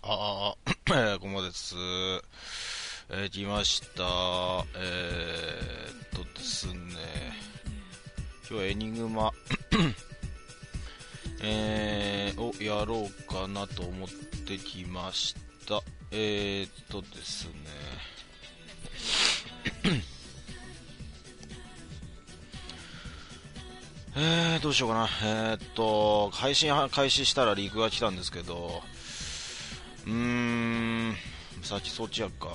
こまです。来ました。ですね、今日はエニグマ、をやろうかなと思ってきました。ですね、どうしようかな。配信開始したらリークが来たんですけど、さっきそっちやっか。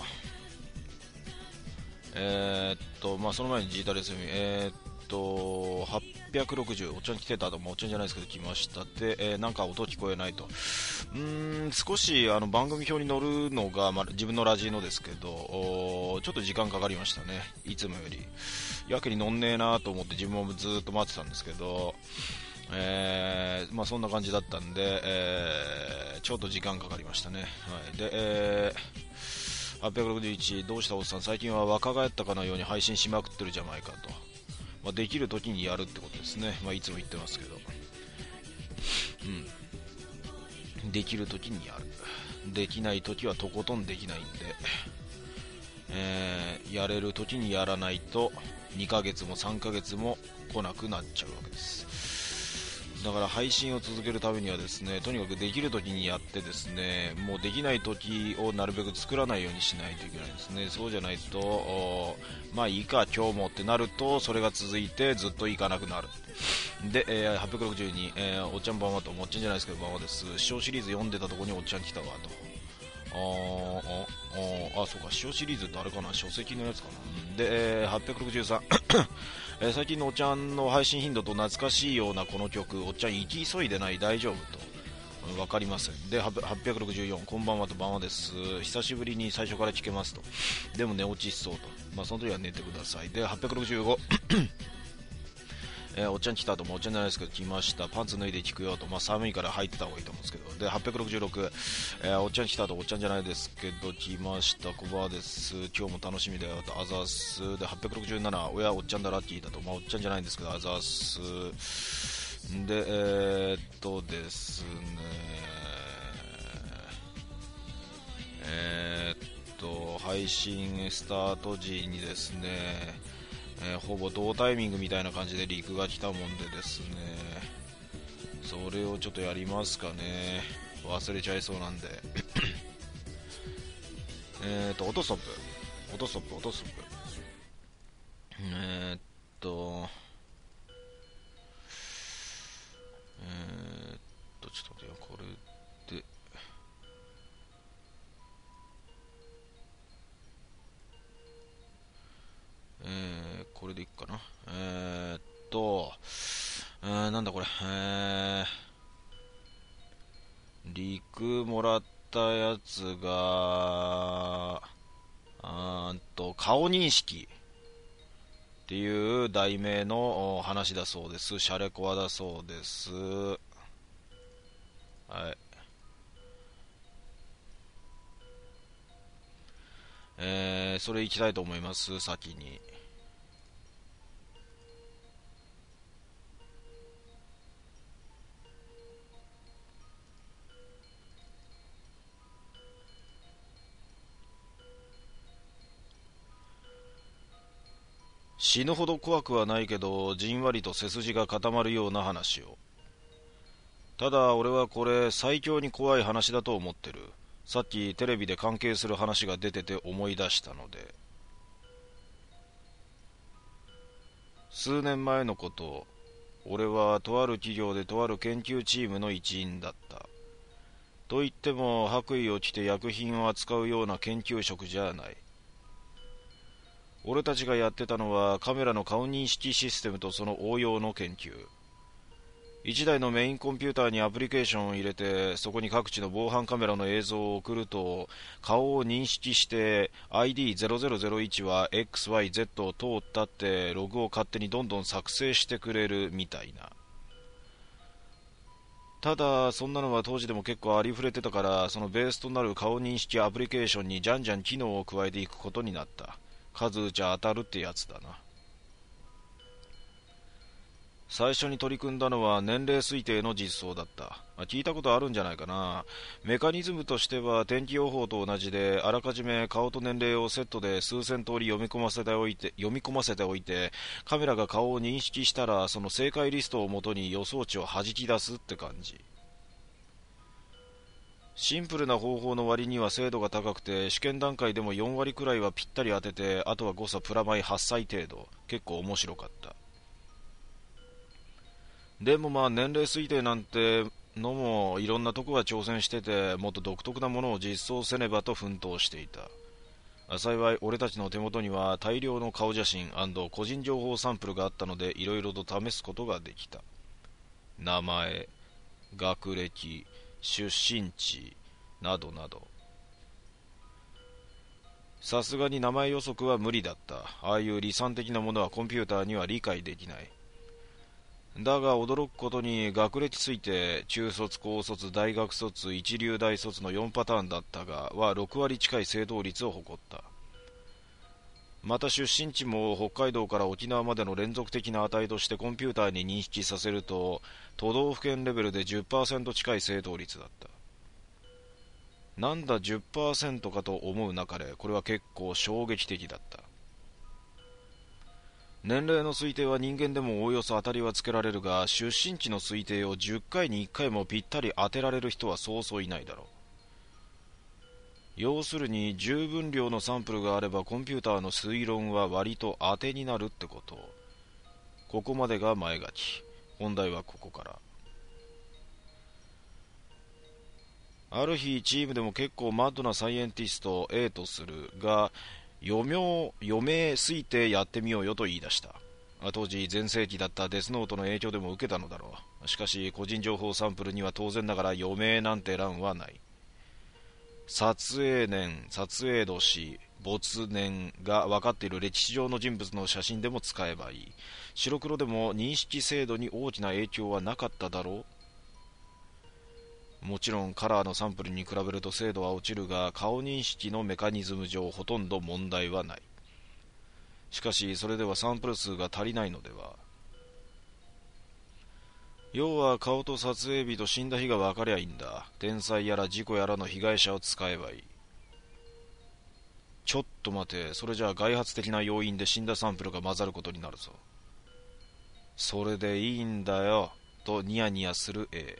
その前にジータレスミ、860、おっちゃん来てたと、おっちゃんじゃないですけど来ましたで、なんか音聞こえないと。少し番組表に載るのが、自分のラジオですけど、ちょっと時間かかりましたね、いつもより。やけに乗んねえなと思って自分もずっと待ってたんですけど、そんな感じだったんで、ちょっと時間かかりましたね。はい、で、861、どうしたおっさん、最近は若返ったかのように配信しまくってるじゃないかと。できる時にやるってことですね。いつも言ってますけど、できる時にやる。できない時はとことんできないんで、やれる時にやらないと2ヶ月も3ヶ月も来なくなっちゃうわけです。だから配信を続けるためにはですね、とにかくできる時にやってですね、もうできない時をなるべく作らないようにしないといけないですね。そうじゃないと、いいか今日もってなると、それが続いてずっといかなくなる。で、862、おっちゃんばんはと、おっちゃんじゃないですけどばんはです。師匠シリーズ読んでたとこにおっちゃん来たわと。そうか、師匠シリーズってあれかな、書籍のやつかな。で、863、最近のおっちゃんの配信頻度と懐かしいようなこの曲、おっちゃん行き急いでない大丈夫と。わかりません。で、864、こんばんはとばんはです。久しぶりに最初から聞けますと。でも寝落ちしそうと。その時は寝てください。で、865、おっちゃん来たと、おっちゃんじゃないですけど来ました。パンツ脱いで聞くよと、寒いから入ってた方がいいと思うんですけど。で、866、おっちゃん来たと、おっちゃんじゃないですけど来ました。コバです。今日も楽しみだよと、あざす。で、867、親おっちゃんだラッキーだと、おっちゃんじゃないんですけど、あざす。で、ですね、配信スタート時にですね、ほぼ同タイミングみたいな感じでリークが来たもんでですね、それをちょっとやりますかね。忘れちゃいそうなんでオトストップオトストップオトストップえーっとちょっと待ってよ、これでこれでいっかな。なんだこれ、リクもらったやつが、顔認識っていう題名の話だそうです。シャレコアだそうです。はい。それいきたいと思います、先に。死ぬほど怖くはないけど、じんわりと背筋が固まるような話を。ただ俺はこれ最強に怖い話だと思ってる。さっきテレビで関係する話が出てて思い出したので。数年前のこと、俺はとある企業でとある研究チームの一員だった。と言っても白衣を着て薬品を扱うような研究職じゃない。俺たちがやってたのはカメラの顔認識システムとその応用の研究。1台のメインコンピューターにアプリケーションを入れて、そこに各地の防犯カメラの映像を送ると、顔を認識して ID0001 は XYZ を通ったってログを勝手にどんどん作成してくれるみたいな。ただそんなのは当時でも結構ありふれてたから、そのベースとなる顔認識アプリケーションにじゃんじゃん機能を加えていくことになった。数打ちゃ当たるってやつだな。 最初に取り組んだのは年齢推定の実装だった。聞いたことあるんじゃないかな。メカニズムとしては天気予報と同じで、あらかじめ顔と年齢をセットで数千通り読み込ませておいて、カメラが顔を認識したらその正解リストをもとに予想値を弾き出すって感じ。シンプルな方法の割には精度が高くて、試験段階でも4割くらいはぴったり当てて、あとは誤差プラマイ8歳程度。結構面白かった。でも年齢推定なんてのもいろんなとこが挑戦してて、もっと独特なものを実装せねばと奮闘していた。幸い俺たちの手元には大量の顔写真&個人情報サンプルがあったので、いろいろと試すことができた。名前、学歴、出身地などなど。さすがに名前予測は無理だった。ああいう理算的なものはコンピューターには理解できない。だが驚くことに学歴推定、中卒、高卒、大学卒、一流大卒の4パターンだったがは6割近い正答率を誇った。また出身地も北海道から沖縄までの連続的な値としてコンピューターに認識させると、都道府県レベルで 10% 近い正答率だった。なんだ 10% かと思うなかれ、これは結構衝撃的だった。年齢の推定は人間でもおおよそ当たりはつけられるが、出身地の推定を10回に1回もぴったり当てられる人はそうそういないだろう。要するに十分量のサンプルがあればコンピューターの推論は割と当てになるってこと。ここまでが前書き。本題はここから。ある日チームでも結構マッドなサイエンティスト A とするが、余命推定やってみようよと言い出した。当時全盛期だったデスノートの影響でも受けたのだろう。しかし個人情報サンプルには当然ながら余命なんて欄はない。撮影年、撮影年、没年が分かっている歴史上の人物の写真でも使えばいい。白黒でも認識精度に大きな影響はなかっただろう。もちろんカラーのサンプルに比べると精度は落ちるが、顔認識のメカニズム上ほとんど問題はない。しかしそれではサンプル数が足りないのでは。要は顔と撮影日と死んだ日が分かりゃいいんだ。天災やら事故やらの被害者を使えばいい。ちょっと待て、それじゃあ外発的な要因で死んだサンプルが混ざることになるぞ。それでいいんだよとニヤニヤする A。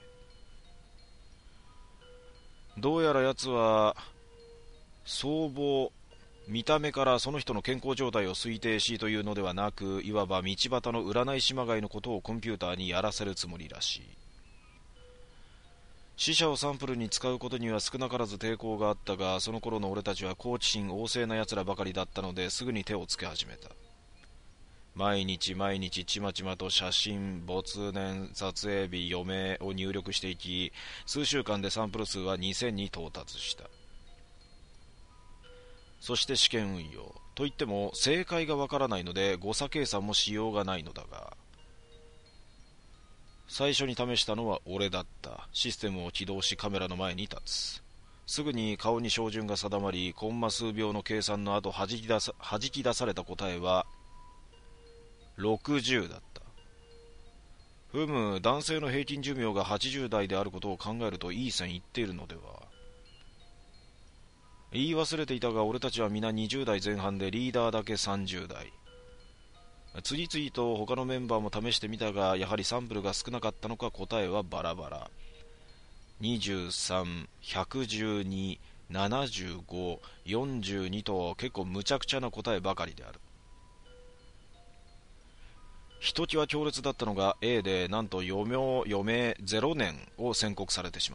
どうやら奴は相貌、見た目からその人の健康状態を推定しというのではなく、いわば道端の占い師まがいのことをコンピューターにやらせるつもりらしい。死者をサンプルに使うことには少なからず抵抗があったが、その頃の俺たちは好奇心旺盛な奴らばかりだったので、すぐに手をつけ始めた。毎日毎日ちまちまと写真、没年、撮影日、余命を入力していき、数週間でサンプル数は2000に到達した。そして試験運用といっても正解がわからないので誤差計算もしようがないのだが、最初に試したのは俺だった。システムを起動しカメラの前に立つ。すぐに顔に照準が定まり、コンマ数秒の計算の後弾き出された答えは60だった。男性の平均寿命が80代であることを考えるといい線いっているのでは。言い忘れていたが、俺たちは皆20代前半でリーダーだけ30代。次々と他のメンバーも試してみたが、やはりサンプルが少なかったのか答えはバラバラ。23、112、75、42と結構無茶苦茶な答えばかりである。ひときわ強烈だったのが A で、なんと余命0年を宣告されてしまった。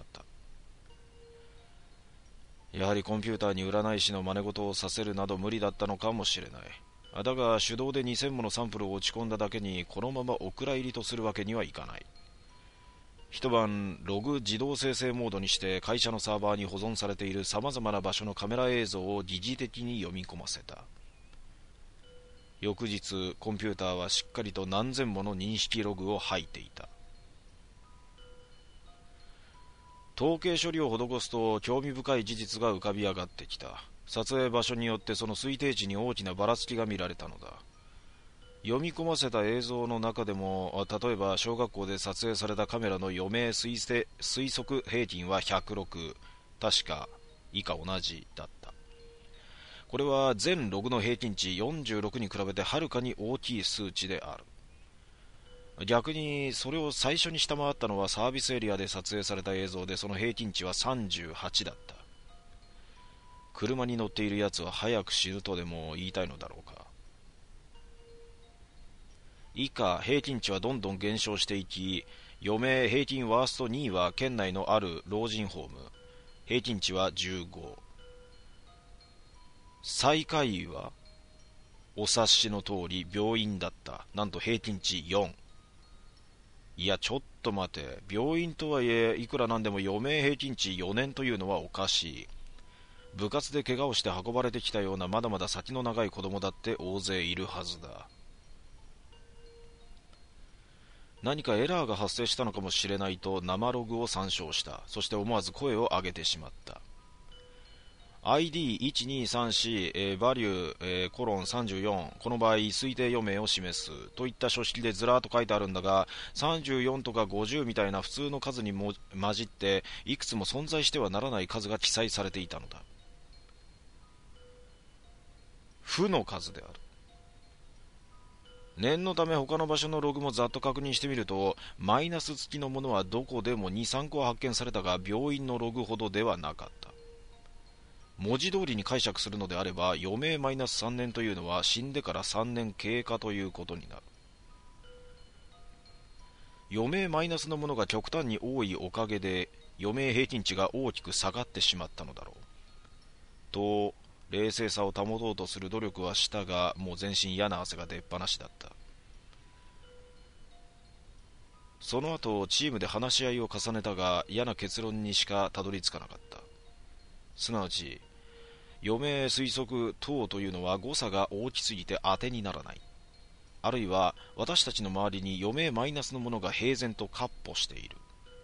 やはりコンピューターに占い師の真似事をさせるなど無理だったのかもしれない。だが手動で2000ものサンプルを落ち込んだだけに、このままお蔵入りとするわけにはいかない。一晩ログ自動生成モードにして会社のサーバーに保存されている様々な場所のカメラ映像を疑似的に読み込ませた。翌日コンピューターはしっかりと何千もの認識ログを吐いていた。統計処理を施すと興味深い事実が浮かび上がってきた。撮影場所によってその推定値に大きなばらつきが見られたのだ。 読み込ませた映像の中でも、例えば小学校で撮影されたカメラの余命推測平均は106、確か以下同じだった。これは全ログの平均値46に比べてはるかに大きい数値である。逆にそれを最初に下回ったのはサービスエリアで撮影された映像で、その平均値は38だった。車に乗っているやつは早く死ぬとでも言いたいのだろうか。以下平均値はどんどん減少していき、余命平均ワースト2位は県内のある老人ホーム、平均値は15。最下位はお察しの通り病院だった。なんと平均値4。いやちょっと待て、病院とはいえいくらなんでも余命平均値4年というのはおかしい。部活で怪我をして運ばれてきたようなまだまだ先の長い子供だって大勢いるはずだ。何かエラーが発生したのかもしれないと生ログを参照した。そして思わず声を上げてしまった。ID1234、バリュー、コロン34、この場合推定余命を示すといった書式でずらーっと書いてあるんだが、34とか50みたいな普通の数にも混じっていくつも存在してはならない数が記載されていたのだ。負の数である。念のため他の場所のログもざっと確認してみると、マイナス付きのものはどこでも2、3個発見されたが、病院のログほどではなかった。文字通りに解釈するのであれば、余命マイナス3年というのは死んでから3年経過ということになる。余命マイナスのものが極端に多いおかげで余命平均値が大きく下がってしまったのだろうと、冷静さを保とうとする努力はしたが、もう全身嫌な汗が出っ放しだった。その後チームで話し合いを重ねたが、嫌な結論にしかたどり着かなかった。すなわち余命推測等というのは誤差が大きすぎて当てにならない。あるいは私たちの周りに余命マイナスのものが平然と闊歩している。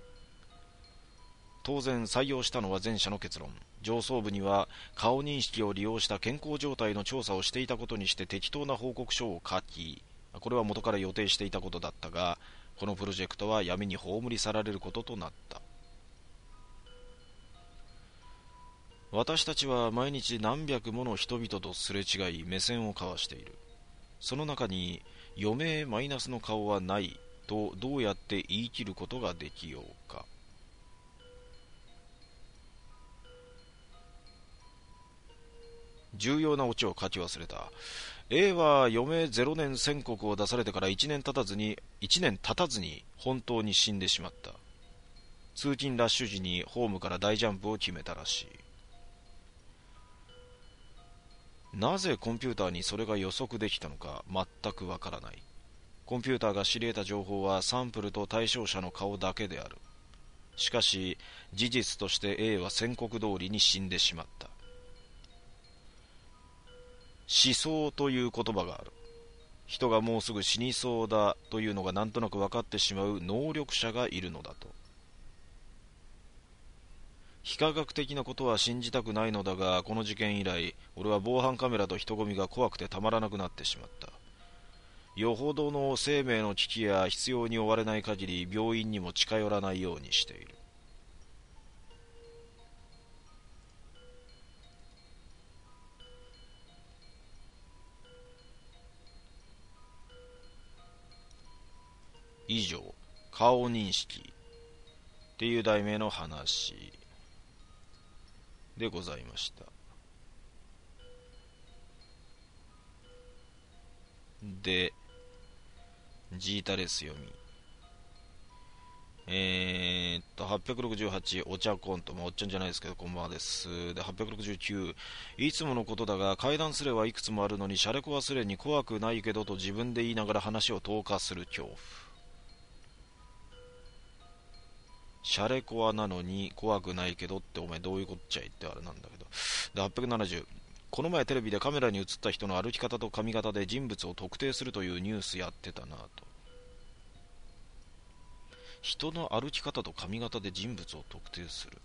当然採用したのは前者の結論。上層部には顔認識を利用した健康状態の調査をしていたことにして適当な報告書を書き、これは元から予定していたことだったが、このプロジェクトは闇に葬り去られることとなった。私たちは毎日何百もの人々とすれ違い目線を交わしている。その中に余命マイナスの顔はないとどうやって言い切ることができようか。重要なオチを書き忘れた。A は余命0年宣告を出されてから1年経たずに本当に死んでしまった。通勤ラッシュ時にホームから大ジャンプを決めたらしい。なぜコンピューターにそれが予測できたのか全くわからない。コンピューターが知り得た情報はサンプルと対象者の顔だけである。しかし事実として A は宣告通りに死んでしまった。死相という言葉がある。人がもうすぐ死にそうだというのがなんとなく分かってしまう能力者がいるのだと。非科学的なことは信じたくないのだが、この事件以来俺は防犯カメラと人混みが怖くてたまらなくなってしまった。よほどの生命の危機や必要に追われない限り病院にも近寄らないようにしている。以上、顔認識っていう題名の話でございました。で、ジータレス読み。868、お茶コント。おっちゃんじゃないですけど、こんばんはです。で、869、いつものことだが、階段すれはいくつもあるのに、シャレコはすれに怖くないけどと自分で言いながら話を投下する恐怖。シャレコアなのに怖くないけどってお前どういうこっちゃいってあれなんだけど。で、870、この前テレビでカメラに映った人の歩き方と髪型で人物を特定するというニュースやってたなと。人の歩き方と髪型で人物を特定する。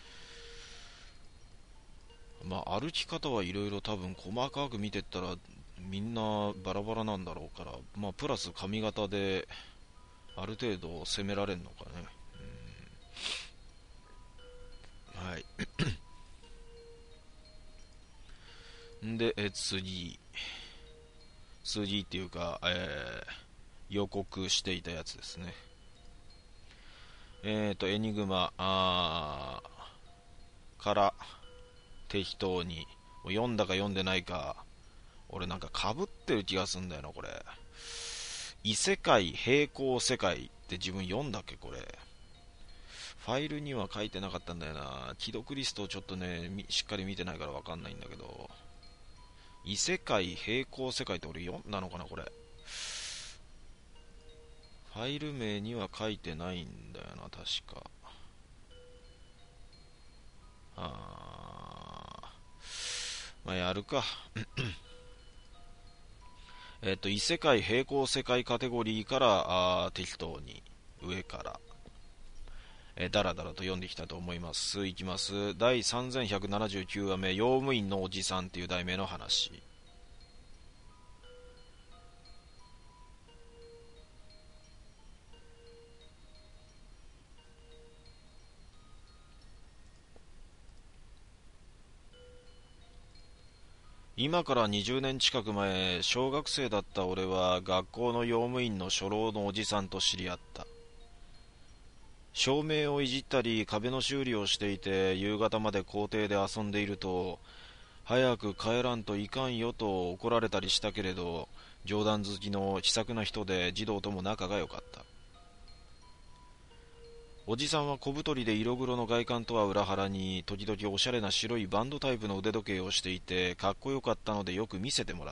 まあ歩き方はいろいろ多分細かく見てったらみんなバラバラなんだろうから、まあプラス髪型である程度攻められるのかね。はい。で、次っていうか、予告していたやつですね。エニグマから適当に、読んだか読んでないか、俺なんか被ってる気がすんだよな、これ。異世界、平行世界って自分読んだっけ、これ。ファイルには書いてなかったんだよな。既読リストをちょっとね、しっかり見てないからわかんないんだけど。異世界、平行世界って俺読んだのかな、これ。ファイル名には書いてないんだよな、確か。まあ、やるか。異世界、平行世界カテゴリーから適当に上から、だらだらと読んでいきたいと思います。いきます。第3179話目、用務員のおじさんっていう題名の話。今から20年近く前、小学生だった俺は学校の用務員の初老のおじさんと知り合った。照明をいじったり壁の修理をしていて、夕方まで校庭で遊んでいると、早く帰らんといかんよと怒られたりしたけれど、冗談好きの気さくな人で児童とも仲が良かった。おじさんは小太りで色黒の外観とは裏腹に、時々おしゃれな白いバンドタイプの腕時計をしていて、かっこよかったのでよく見せてもらった。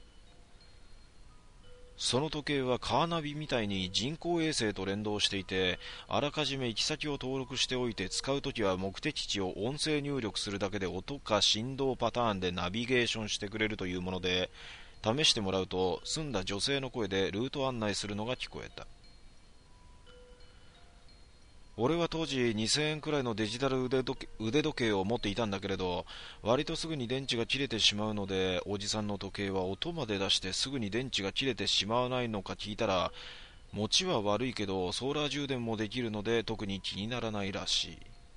その時計はカーナビみたいに人工衛星と連動していて、あらかじめ行き先を登録しておいて、使うときは目的地を音声入力するだけで音か振動パターンでナビゲーションしてくれるというもので、試してもらうと澄んだ女性の声でルート案内するのが聞こえた。俺は当時2000円くらいのデジタル腕時計を持っていたんだけれど、割とすぐに電池が切れてしまうので、おじさんの時計は音まで出してすぐに電池が切れてしまわないのか聞いたら、持ちは悪いけどソーラー充電もできるので特に気にならないらしい。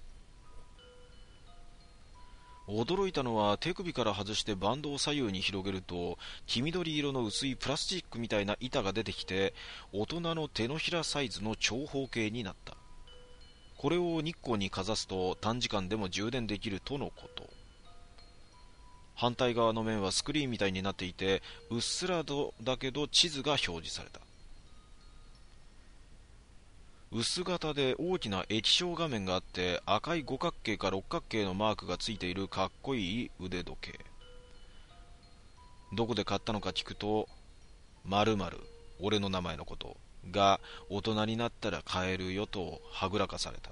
驚いたのは、手首から外してバンドを左右に広げると黄緑色の薄いプラスチックみたいな板が出てきて、大人の手のひらサイズの長方形になった。これを日光にかざすと短時間でも充電できるとのこと。反対側の面はスクリーンみたいになっていて、うっすらとだけど地図が表示された。薄型で大きな液晶画面があって、赤い五角形か六角形のマークがついているかっこいい腕時計。どこで買ったのか聞くと、〇〇、俺の名前のことが大人になったら買えるよとはぐらかされた。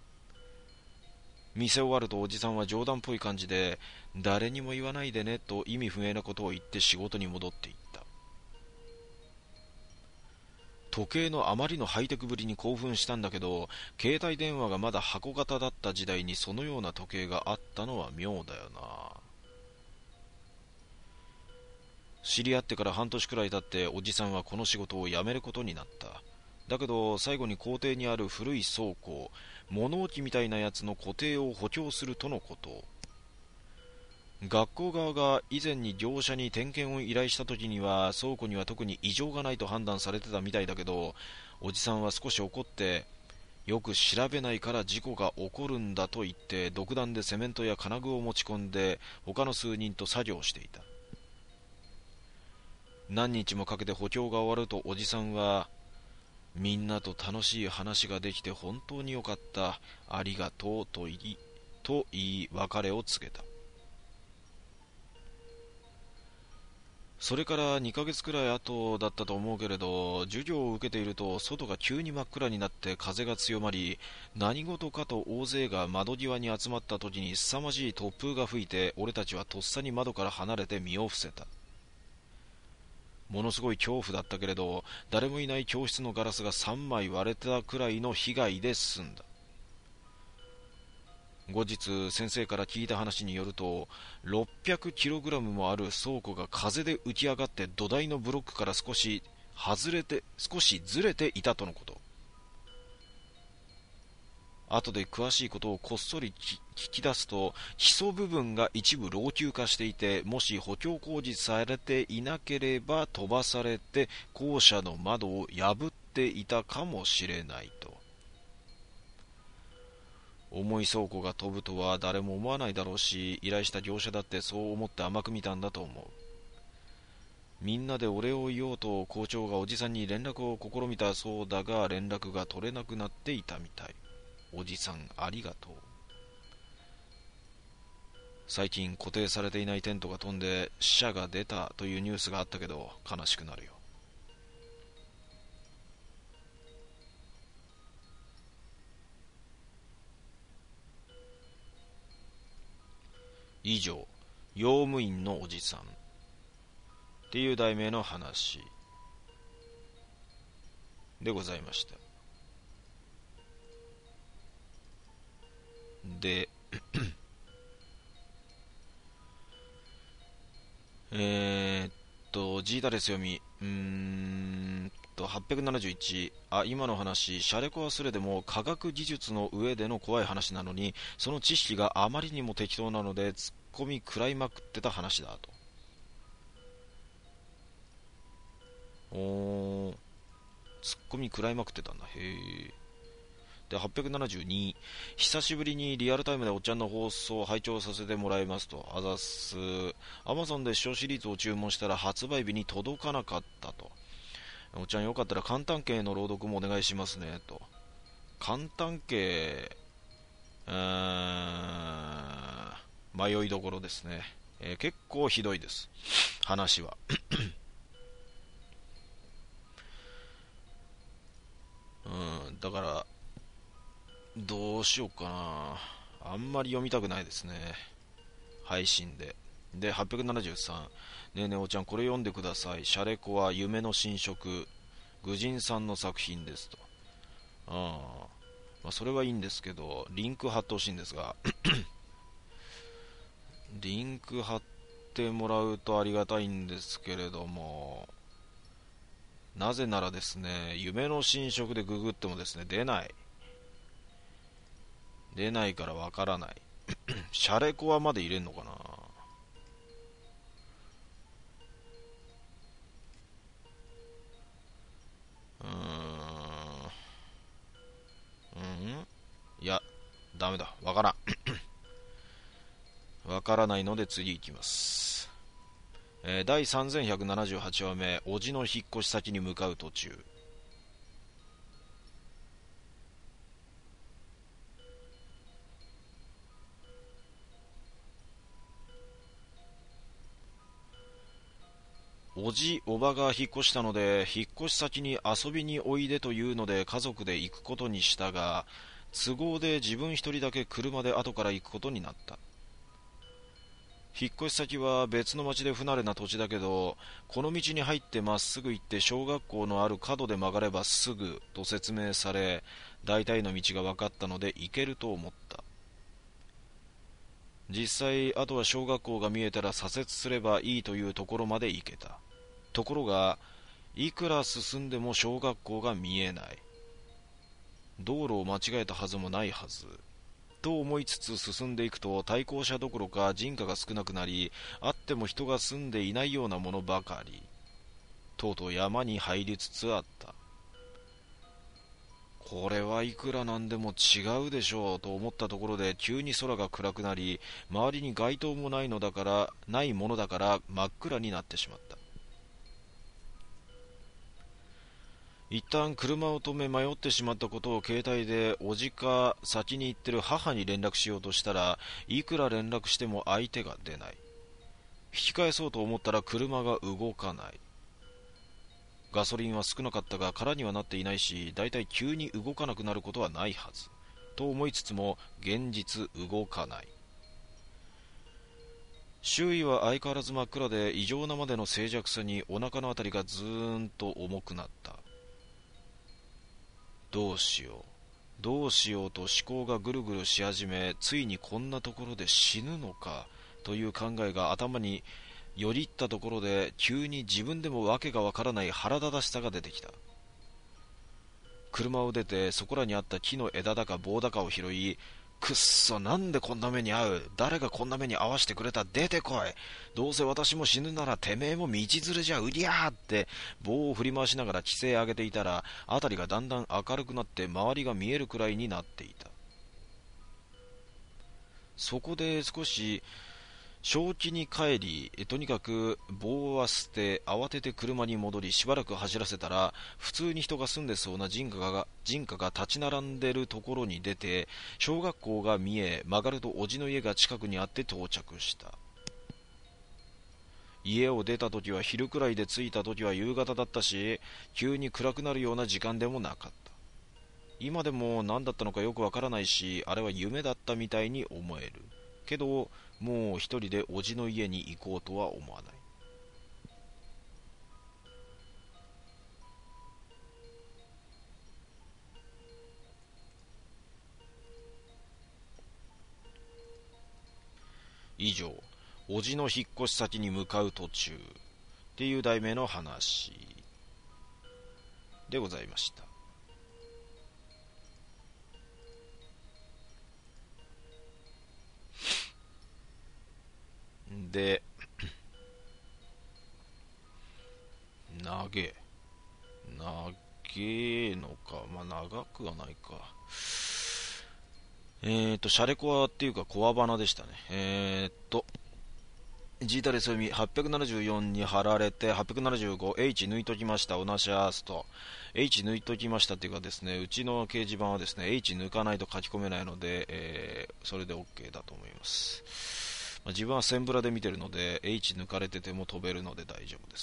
店終わるとおじさんは冗談っぽい感じで、誰にも言わないでねと意味不明なことを言って仕事に戻っていった。時計のあまりのハイテクぶりに興奮したんだけど、携帯電話がまだ箱型だった時代にそのような時計があったのは妙だよな。知り合ってから半年くらい経っておじさんはこの仕事を辞めることになった。だけど最後に校庭にある古い倉庫、物置みたいなやつの固定を補強するとのこと。学校側が以前に業者に点検を依頼した時には倉庫には特に異常がないと判断されてたみたいだけど、おじさんは少し怒って、よく調べないから事故が起こるんだと言って独断でセメントや金具を持ち込んで他の数人と作業していた。何日もかけて補強が終わるとおじさんは、みんなと楽しい話ができて本当によかった、ありがとうと言い別れを告げた。それから2ヶ月くらい後だったと思うけれど、授業を受けていると外が急に真っ暗になって風が強まり、何事かと大勢が窓際に集まった時に凄まじい突風が吹いて、俺たちはとっさに窓から離れて身を伏せた。ものすごい恐怖だったけれど、誰もいない教室のガラスが3枚割れたくらいの被害で済んだ。 後日先生から聞いた話によると、600kgもある倉庫が風で浮き上がって土台のブロックから少しずれていたとのこと。後で詳しいことをこっそり聞き出すと、基礎部分が一部老朽化していて、もし補強工事されていなければ飛ばされて校舎の窓を破っていたかもしれないと。重い倉庫が飛ぶとは誰も思わないだろうし、依頼した業者だってそう思って甘く見たんだと思う。みんなでお礼を言おうと校長がおじさんに連絡を試みたそうだが、連絡が取れなくなっていたみたい。おじさんありがとう。最近固定されていないテントが飛んで死者が出たというニュースがあったけど、悲しくなるよ。以上、用務員のおじさんっていう題名の話でございました。でジータレス読み871。今の話、シャレコはすれでも科学技術の上での怖い話なのに、その知識があまりにも適当なので突っ込み食らいまくってた話だと。突っ込み食らいまくってたんだ。へえ。で、872。久しぶりにリアルタイムでおっちゃんの放送を拝聴させてもらいますと。あざっす。Amazon で小シリーズを注文したら発売日に届かなかったと。おっちゃんよかったら簡単形の朗読もお願いしますねと。簡単形、迷いどころですね。結構ひどいです、話は。だからどうしようかな。あんまり読みたくないですね、配信で。で、873。ねえねえおちゃんこれ読んでください。シャレコは夢の新色、愚人さんの作品ですと。それはいいんですけど、リンク貼ってほしいんですがリンク貼ってもらうとありがたいんですけれども、なぜならですね、夢の新色でググってもですね、出ないからわからないシャレコアまで入れんのかな。うーんいや、ダメだ、わからんわからないので次行きます。第3178話目、おじの引っ越し先に向かう途中。おじおばが引っ越したので、引っ越し先に遊びにおいでというので家族で行くことにしたが、都合で自分一人だけ車で後から行くことになった。引っ越し先は別の町で不慣れな土地だけど、この道に入ってまっすぐ行って小学校のある角で曲がればすぐと説明され、大体の道が分かったので行けると思った。実際あとは小学校が見えたら左折すればいいというところまで行けた。ところがいくら進んでも小学校が見えない。道路を間違えたはずもないはずと思いつつ進んでいくと、対向車どころか人家が少なくなり、あっても人が住んでいないようなものばかり。とうとう山に入りつつあった。これはいくらなんでも違うでしょうと思ったところで、急に空が暗くなり、周りに街灯もないものだから真っ暗になってしまった。一旦車を止め迷ってしまったことを携帯でおじか先に行ってる母に連絡しようとしたら、いくら連絡しても相手が出ない。引き返そうと思ったら車が動かない。ガソリンは少なかったが空にはなっていないし、だいたい急に動かなくなることはないはずと思いつつも、現実動かない。周囲は相変わらず真っ暗で、異常なまでの静寂さにお腹のあたりがずーんと重くなった。どうしようどうしようと思考がぐるぐるし始め、ついにこんなところで死ぬのかという考えが頭によりったところで、急に自分でもわけがわからない腹立たしさが出てきた。車を出て、そこらにあった木の枝だか棒だかを拾い、くっそ、なんでこんな目に遭う、誰がこんな目に遭わしてくれた、出てこい、どうせ私も死ぬならてめえも道連れじゃ、うりゃーって棒を振り回しながら規制上げていたら、辺りがだんだん明るくなって周りが見えるくらいになっていた。そこで少し正気に帰り、とにかく棒は捨て、慌てて車に戻り、しばらく走らせたら、普通に人が住んでそうな人家が立ち並んでるところに出て、小学校が見え、曲がるとおじの家が近くにあって到着した。家を出た時は昼くらいで着いた時は夕方だったし、急に暗くなるような時間でもなかった。今でも何だったのかよくわからないし、あれは夢だったみたいに思える。けど、もう一人でおじの家に行こうとは思わない。以上、おじの引っ越し先に向かう途中っていう題名の話でございました。で、長えのか、まあ長くはないか。シャレコアっていうかコアバナでしたね。ジータレス読み874に貼られて 875H 抜いときました。オナシャースト H 抜いときましたっていうかですね、うちの掲示板はですね H 抜かないと書き込めないので、それで OK だと思います。自分はセンブラで見てるので H 抜かれてても飛べるので大丈夫です。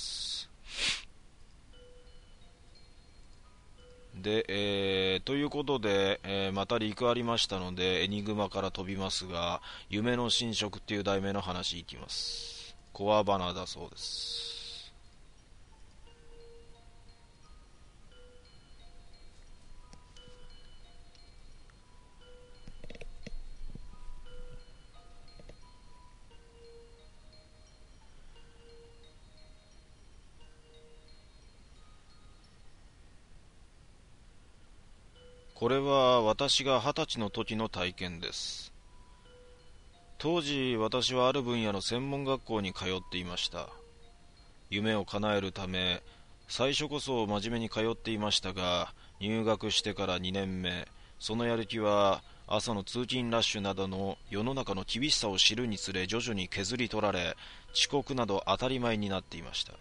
で、ということで、またリクありましたのでエニグマから飛びますが、夢の侵食っていう題名の話いきます。コアバナだそうです。これは私が20歳の時の体験です。当時私はある分野の専門学校に通っていました。夢を叶えるため、最初こそ真面目に通っていましたが、入学してから2年目、そのやる気は朝の通勤ラッシュなどの世の中の厳しさを知るにつれ徐々に削り取られ、遅刻など当たり前になっていました。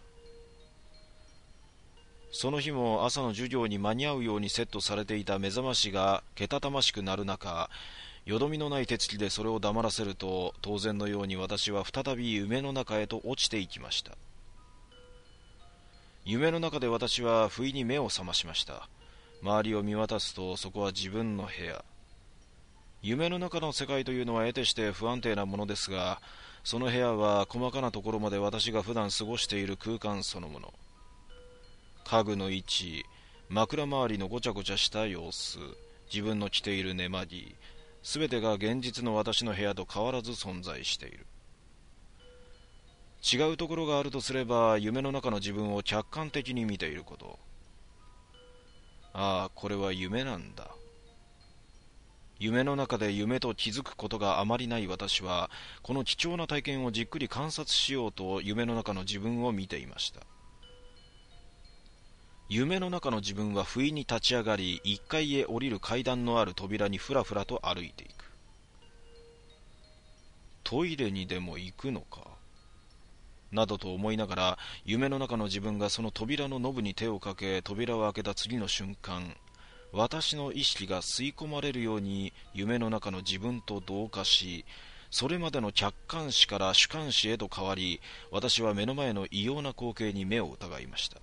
その日も朝の授業に間に合うようにセットされていた目覚ましがけたたましく鳴る中、よどみのない手つきでそれを黙らせると、当然のように私は再び夢の中へと落ちていきました。夢の中で私は不意に目を覚ましました。周りを見渡すと、そこは自分の部屋。夢の中の世界というのは得てして不安定なものですが、その部屋は細かなところまで私が普段過ごしている空間そのもの。家具の位置、枕周りのごちゃごちゃした様子、自分の着ている寝間着、すべてが現実の私の部屋と変わらず存在している。違うところがあるとすれば、夢の中の自分を客観的に見ていること。ああ、これは夢なんだ。夢の中で夢と気づくことがあまりない私は、この貴重な体験をじっくり観察しようと夢の中の自分を見ていました。夢の中の自分は不意に立ち上がり、1階へ降りる階段のある扉にふらふらと歩いていく。トイレにでも行くのかなどと思いながら、夢の中の自分がその扉のノブに手をかけ、扉を開けた次の瞬間、私の意識が吸い込まれるように夢の中の自分と同化し、それまでの客観視から主観視へと変わり、私は目の前の異様な光景に目を疑いました。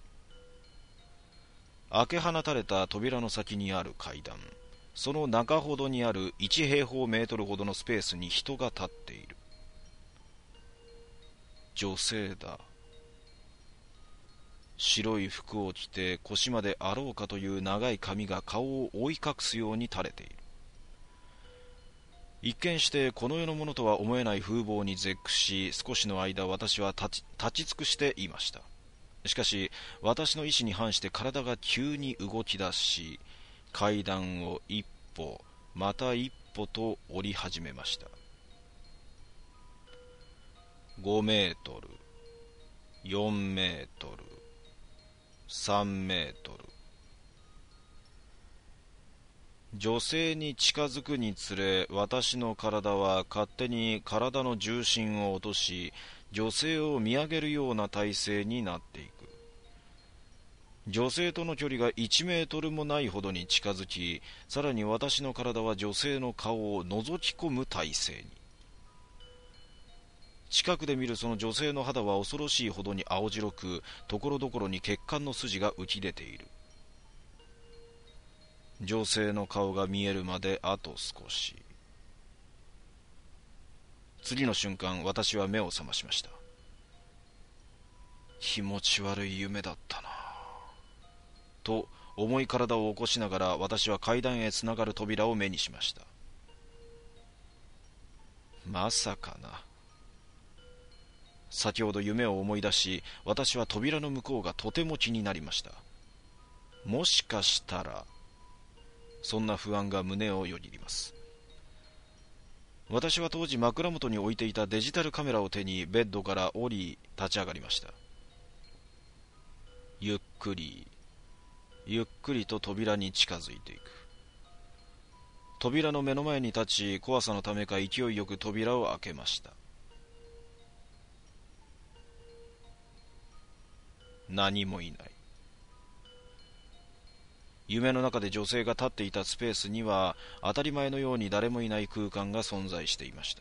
開け放たれた扉の先にある階段、その中ほどにある1平方メートルほどのスペースに人が立っている。女性だ。 白い服を着て腰まであろうかという長い髪が顔を覆い隠すように垂れている。一見してこの世のものとは思えない風貌に絶句し、少しの間私は立ち尽くしていました。しかし私の意志に反して体が急に動き出し、階段を一歩また一歩と降り始めました。5メートル、4メートル、3メートル。女性に近づくにつれ、私の体は勝手に体の重心を落とし、女性を見上げるような体勢になっていく。女性との距離が1メートルもないほどに近づき、さらに私の体は女性の顔を覗き込む体勢に。近くで見るその女性の肌は恐ろしいほどに青白く、ところどころに血管の筋が浮き出ている。女性の顔が見えるまであと少し。次の瞬間、私は目を覚ましました。気持ち悪い夢だったなと重い体を起こしながら、私は階段へつながる扉を目にしました。まさかな。先ほど夢を思い出し、私は扉の向こうがとても気になりました。もしかしたら、そんな不安が胸をよぎります。私は当時枕元に置いていたデジタルカメラを手にベッドから降り立ち上がりました。ゆっくりゆっくりと扉に近づいていく。扉の目の前に立ち、怖さのためか勢いよく扉を開けました。何もいない。夢の中で女性が立っていたスペースには当たり前のように誰もいない空間が存在していました。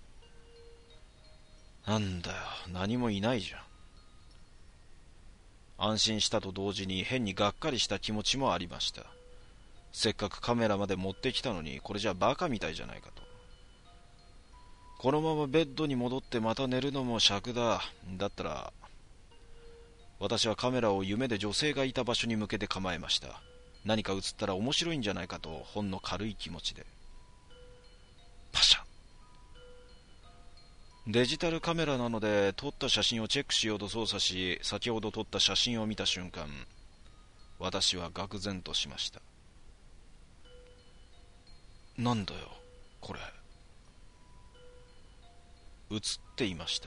なんだよ、何もいないじゃん。安心したと同時に変にがっかりした気持ちもありました。せっかくカメラまで持ってきたのに、これじゃバカみたいじゃないかと。このままベッドに戻ってまた寝るのも尺だ。だったら私はカメラを夢で女性がいた場所に向けて構えました。何か映ったら面白いんじゃないかと、ほんの軽い気持ちで。パシャ。デジタルカメラなので撮った写真をチェックしようと操作し、先ほど撮った写真を見た瞬間、私は愕然としました。なんだよこれ。映っていました。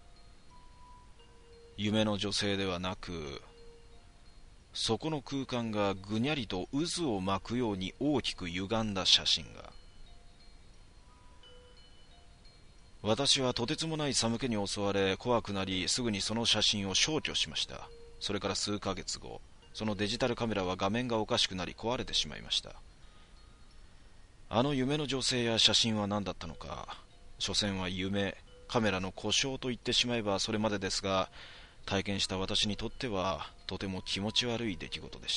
夢の女性ではなく、そこの空間がぐにゃりと渦を巻くように大きく歪んだ写真が。私はとてつもない寒気に襲われ怖くなり、すぐにその写真を消去しました。それから数ヶ月後、そのデジタルカメラは画面がおかしくなり壊れてしまいました。あの夢の女性や写真は何だったのか、所詮は夢、カメラの故障と言ってしまえばそれまでですが、体験した私にとってはとても気持ち悪い出来事でした。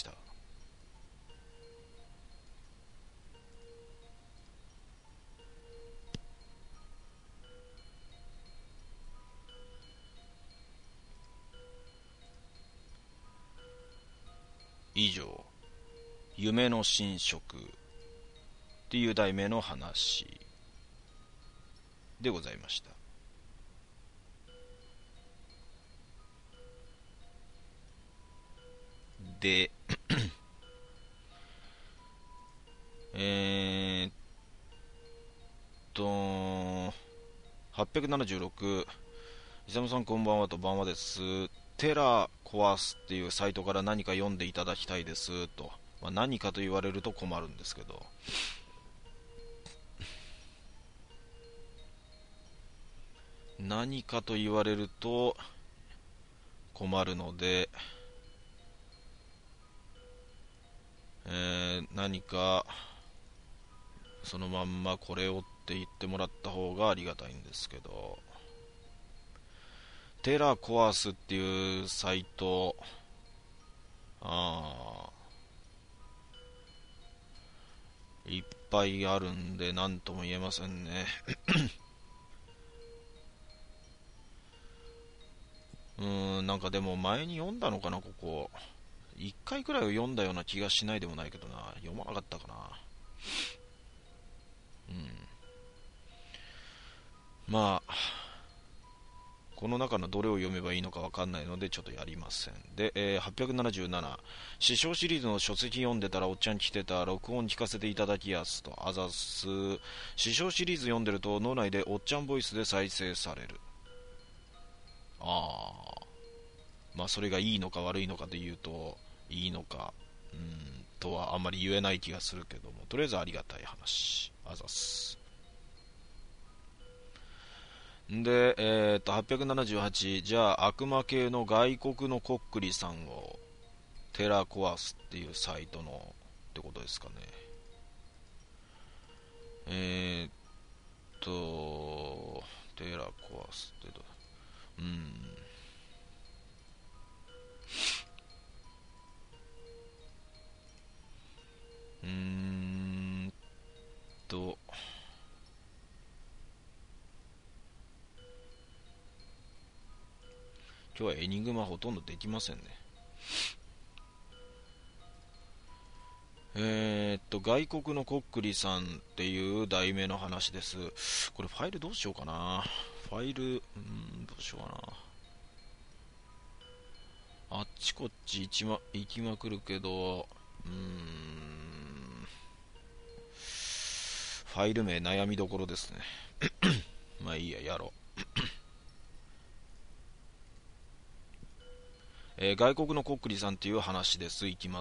以上、夢の侵食っていう題名の話でございました。で、えーっと、876、イサムさんこんばんはと、晩はです。テラコアスっていうサイトから何か読んでいただきたいですと。何かと言われると困るんですけど。何かと言われると困るので、何かそのまんまこれをって言ってもらった方がありがたいんですけど、テラコアスっていうサイト、いっぱいあるんで何とも言えませんね。 なんかでも前に読んだのかな、ここ。1回くらいは読んだような気がしないでもないけどな。読まなかったかな。うん。まあ、この中のどれを読めばいいのかわかんないのでちょっとやりません。で、877、師匠シリーズの書籍読んでたらおっちゃん来てた、録音聞かせていただきやすと。あざす。師匠シリーズ読んでると脳内でおっちゃんボイスで再生される。ああ、まあそれがいいのか悪いのかで言うと、いいのかとはあんまり言えない気がするけども、とりあえずありがたい話。あざす。で、878、じゃあ悪魔系の外国のこっくりさんをテラコアスっていうサイトのってことですかね。えー、っテラコアスってどう、うーんと、今日はエニグマほとんどできませんね。外国のこっくりさんっていう題名の話です。これファイルどうしようかな。ファイル、どうしようかな。あっちこっち行きまくるけど、ファイル名悩みどころですね。まあいいや、やろう。外国のこっくりさんっていう話です。いきます。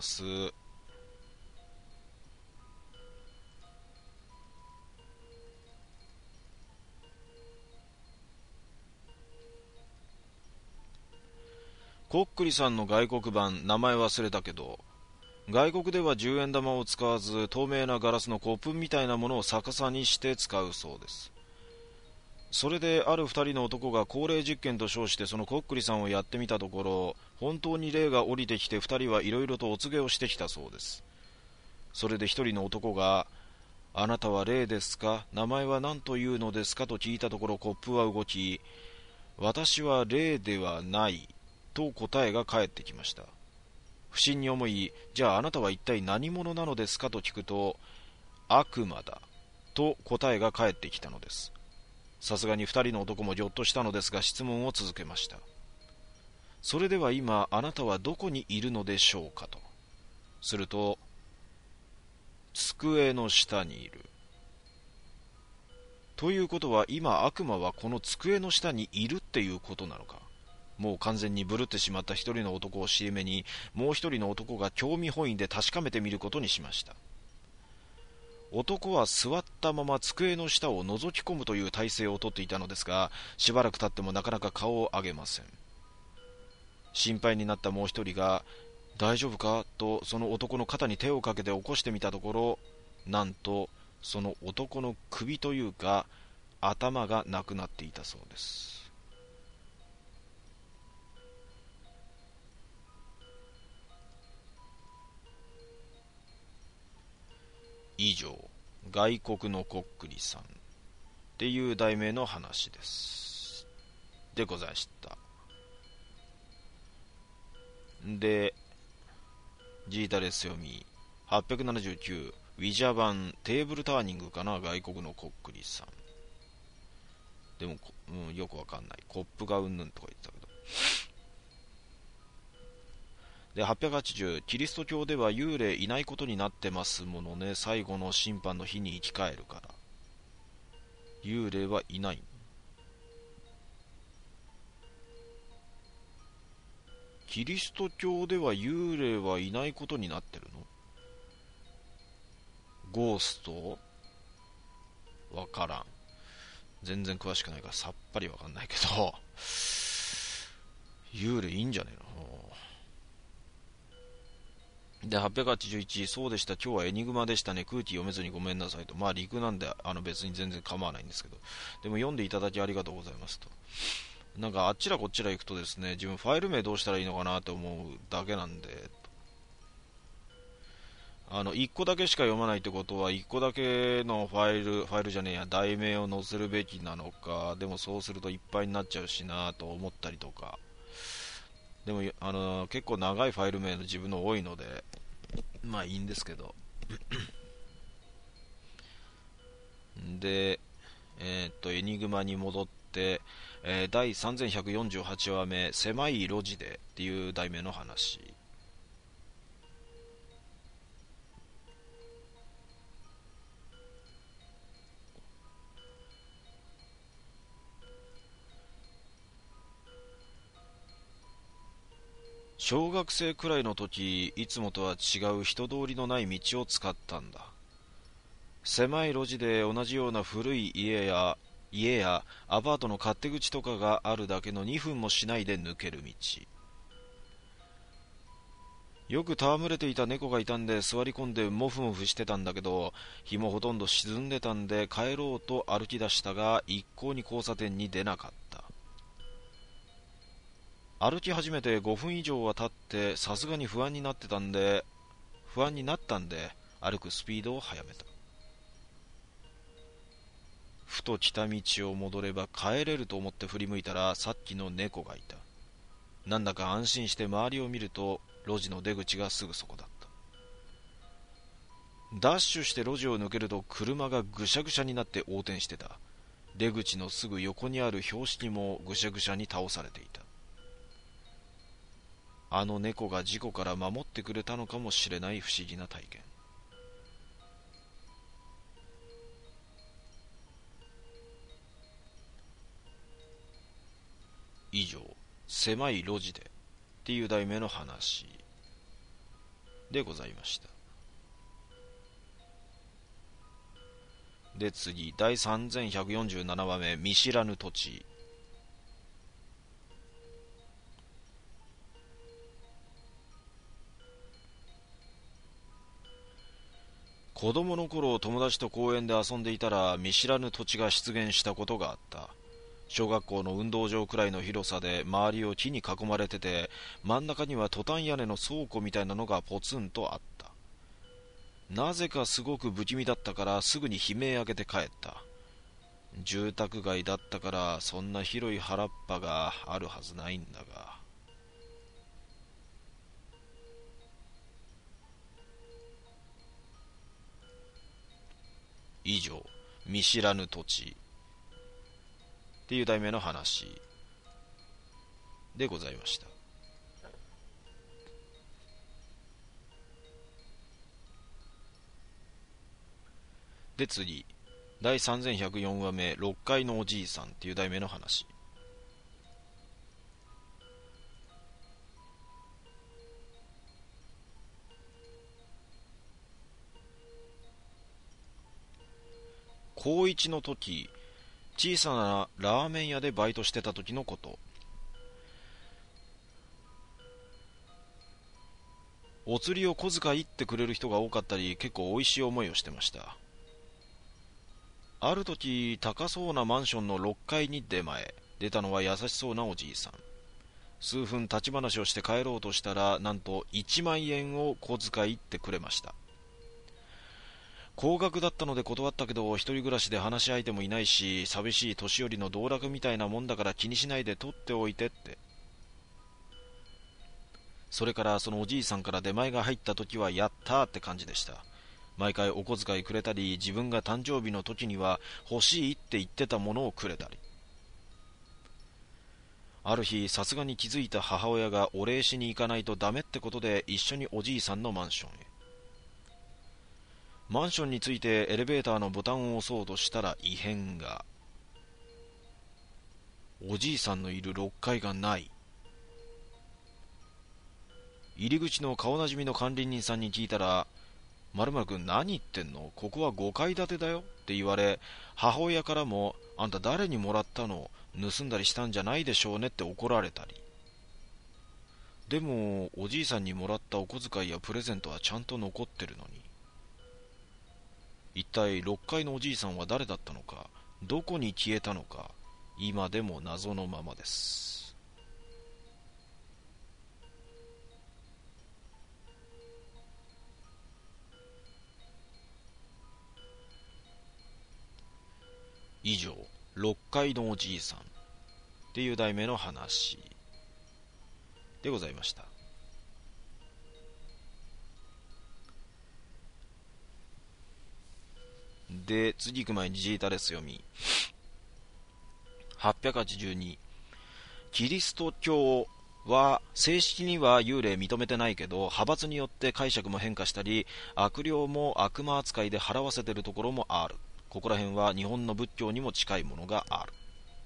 こっくりさんの外国版、名前忘れたけど、外国では10円玉を使わず透明なガラスのコップみたいなものを逆さにして使うそうです。それである2人の男が高齢実験と称してそのこっくりさんをやってみたところ、本当に霊が降りてきて2人はいろいろとお告げをしてきたそうです。それで1人の男が、あなたは霊ですか、名前は何というのですかと聞いたところ、コップは動き、私は霊ではないと答えが返ってきました。不審に思い、じゃああなたは一体何者なのですかと聞くと、悪魔だと答えが返ってきたのです。さすがに二人の男もぎょっとしたのですが質問を続けました。それでは今あなたはどこにいるのでしょうかと。すると、机の下にいる。ということは今悪魔はこの机の下にいるっていうことなのか。もう完全にブルってしまった一人の男を尻目に、もう一人の男が興味本位で確かめてみることにしました。男は座ったまま机の下を覗き込むという体勢をとっていたのですが、しばらく経ってもなかなか顔を上げません。心配になったもう一人が、大丈夫かとその男の肩に手をかけて起こしてみたところ、なんとその男の首というか頭がなくなっていたそうです。以上、外国のこっくりさんっていう題名の話ですでございました。で、ジータレス読み879、ウィジャ版テーブルターニングかな、外国のこっくりさん。でも、よくわかんない。コップがうんぬんとか言ってたけど。で、880、キリスト教では幽霊いないことになってますものね。最後の審判の日に生き返るから。幽霊はいない。キリスト教では幽霊はいないことになってるの？ゴーストわからん。全然詳しくないからさっぱりわかんないけど、幽霊いいんじゃねえの。で、881、そうでした、今日はエニグマでしたね、空気読めずにごめんなさいと。まあ、陸なんで、別に全然構わないんですけど、でも読んでいただきありがとうございますと。なんか、あっちらこっちら行くとですね、自分ファイル名どうしたらいいのかなと思うだけなんで、1個だけしか読まないってことは、1個だけのファイルじゃねえや、題名を載せるべきなのか、でもそうするといっぱいになっちゃうしなと思ったりとか、 でも結構長いファイル名の自分の多いのでまあいいんですけど。でエニグマに戻って、第3148話目狭い路地でっていう題名の話。小学生くらいの時、いつもとは違う人通りのない道を使ったんだ。狭い路地で同じような古い家やアパートの勝手口とかがあるだけの2分もしないで抜ける道。よく戯れていた猫がいたんで座り込んでモフモフしてたんだけど、日もほとんど沈んでたんで帰ろうと歩き出したが一向に交差点に出なかった。歩き始めて5分以上は経ってさすがに不安になったんで歩くスピードを速めた。ふと来た道を戻れば帰れると思って振り向いたらさっきの猫がいた。なんだか安心して周りを見ると路地の出口がすぐそこだった。ダッシュして路地を抜けると車がぐしゃぐしゃになって横転してた。出口のすぐ横にある標識もぐしゃぐしゃに倒されていた。あの猫が事故から守ってくれたのかもしれない不思議な体験。以上、狭い路地でっていう題名の話でございました。で次、第3147話目見知らぬ土地。子供の頃友達と公園で遊んでいたら見知らぬ土地が出現したことがあった。小学校の運動場くらいの広さで周りを木に囲まれてて、真ん中にはトタン屋根の倉庫みたいなのがポツンとあった。なぜかすごく不気味だったからすぐに悲鳴上げて帰った。住宅街だったからそんな広い原っぱがあるはずないんだが。以上、見知らぬ土地っていう題名の話でございました。で次、第3104話目6階のおじいさんっていう題名の話。高1の時、小さなラーメン屋でバイトしてた時のこと。お釣りを小遣いってくれる人が多かったり、結構美味しい思いをしてました。ある時、高そうなマンションの6階に出たのは優しそうなおじいさん。数分立ち話をして帰ろうとしたら、なんと1万円を小遣いってくれました。高額だったので断ったけど、一人暮らしで話し相手もいないし、寂しい年寄りの道楽みたいなもんだから気にしないで取っておいてって。それからそのおじいさんから出前が入った時はやったーって感じでした。毎回お小遣いくれたり、自分が誕生日の時には欲しいって言ってたものをくれたり。ある日、さすがに気づいた母親がお礼しに行かないとダメってことで一緒におじいさんのマンションへ。マンションに着いてエレベーターのボタンを押そうとしたら異変が。おじいさんのいる6階がない。入り口の顔なじみの管理人さんに聞いたら、〇〇くん何言ってんの、ここは5階建てだよって言われ、母親からもあんた誰にもらったの、盗んだりしたんじゃないでしょうねって怒られたり。でもおじいさんにもらったお小遣いやプレゼントはちゃんと残ってるのに。一体6階のおじいさんは誰だったのか、どこに消えたのか、今でも謎のままです。以上、6階のおじいさんっていう題名の話でございました。で、次行く前にジータレス読み。882、キリスト教は正式には幽霊認めてないけど、派閥によって解釈も変化したり、悪霊も悪魔扱いで払わせてるところもある。ここら辺は日本の仏教にも近いものがある。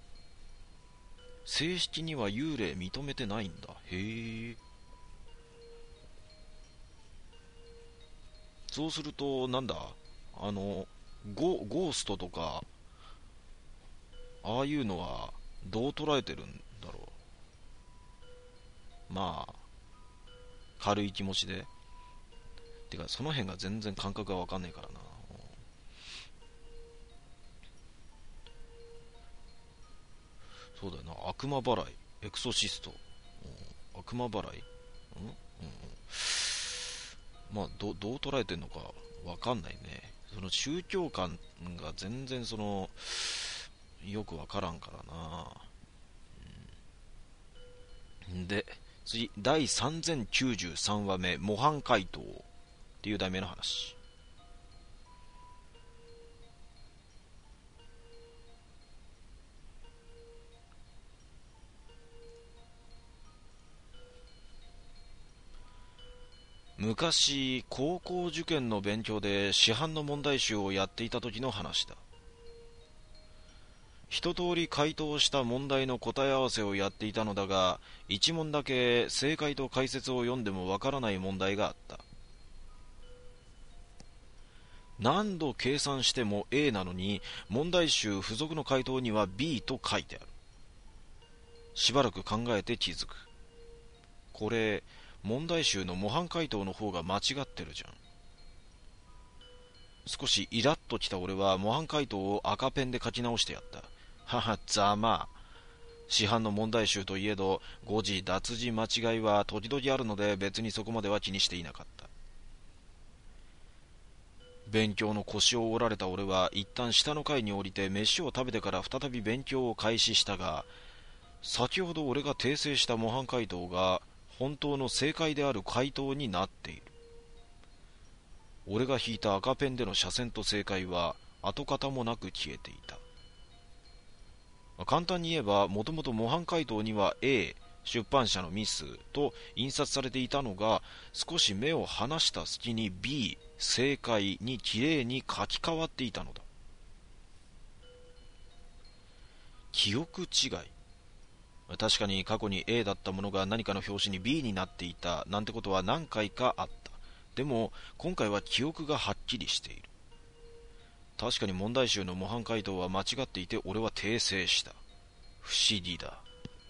正式には幽霊認めてないんだ。へえ。そうすると、なんだ、ゴーストとか、ああいうのはどう捉えてるんだろう。まあ、軽い気持ちで。てか、その辺が全然感覚がわかんないからな。そうだよな、悪魔払い、エクソシスト、悪魔払い、まあどう捉えてんのかわかんないね。その宗教観が全然よくわからんからな。で、次、第3093話目、模範解答っていう題名の話。昔、高校受験の勉強で市販の問題集をやっていた時の話だ。一通り回答した問題の答え合わせをやっていたのだが、一問だけ正解と解説を読んでもわからない問題があった。何度計算しても A なのに、問題集付属の回答には B と書いてある。しばらく考えて気づく。これ、問題集の模範解答の方が間違ってるじゃん。少しイラッときた俺は模範解答を赤ペンで書き直してやった。はは、ざまあ。市販の問題集といえど、誤字脱字間違いは時々あるので別にそこまでは気にしていなかった。勉強の腰を折られた俺は一旦下の階に降りて飯を食べてから再び勉強を開始したが、先ほど俺が訂正した模範解答が本当の正解である回答になっている。俺が引いた赤ペンでの斜線と正解は跡形もなく消えていた。簡単に言えば、もともと模範解答には A、出版社のミスと印刷されていたのが、少し目を離した隙に B、正解にきれいに書き換わっていたのだ。記憶違い。確かに過去に A だったものが何かの表紙に B になっていたなんてことは何回かあった。でも今回は記憶がはっきりしている。確かに問題集の模範解答は間違っていて俺は訂正した。不思議だ。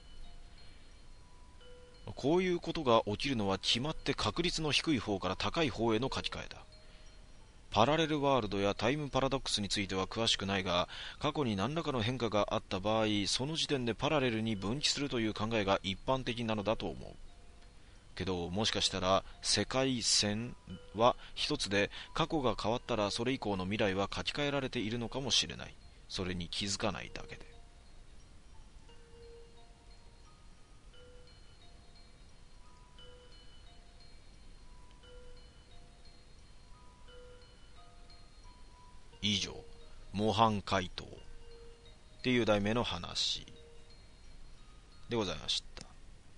こういうことが起きるのは決まって確率の低い方から高い方への書き換えだ。パラレルワールドやタイムパラドックスについては詳しくないが、過去に何らかの変化があった場合、その時点でパラレルに分岐するという考えが一般的なのだと思う。けど、もしかしたら世界線は一つで、過去が変わったらそれ以降の未来は書き換えられているのかもしれない。それに気づかないだけで。以上、模範解答っていう題名の話でございました。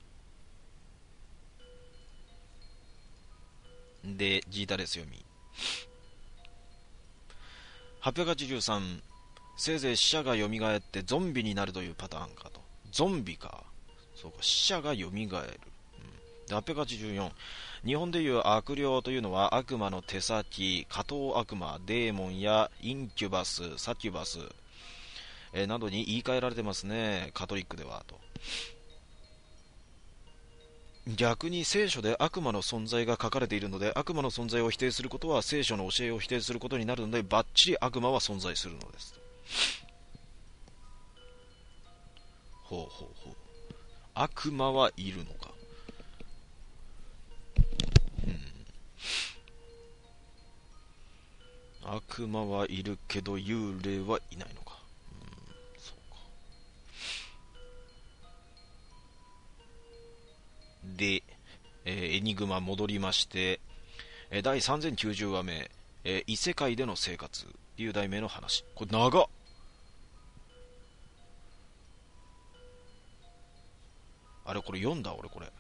で、ジータレス読み。883、せいぜい死者が蘇ってゾンビになるというパターンかと。ゾンビか。そうか、死者が蘇る。で、884、日本でいう悪霊というのは悪魔の手先、下等悪魔、デーモンやインキュバス、サキュバス、などに言い換えられてますね、カトリックではと。逆に聖書で悪魔の存在が書かれているので、悪魔の存在を否定することは聖書の教えを否定することになるので、バッチリ悪魔は存在するのです。ほうほうほう。悪魔はいるのか。悪魔はいるけど幽霊はいないのか。そうか。 で、エニグマ戻りまして、第3090話目、異世界での生活という題名の話。これ長っ。あれこれ読んだ俺これ。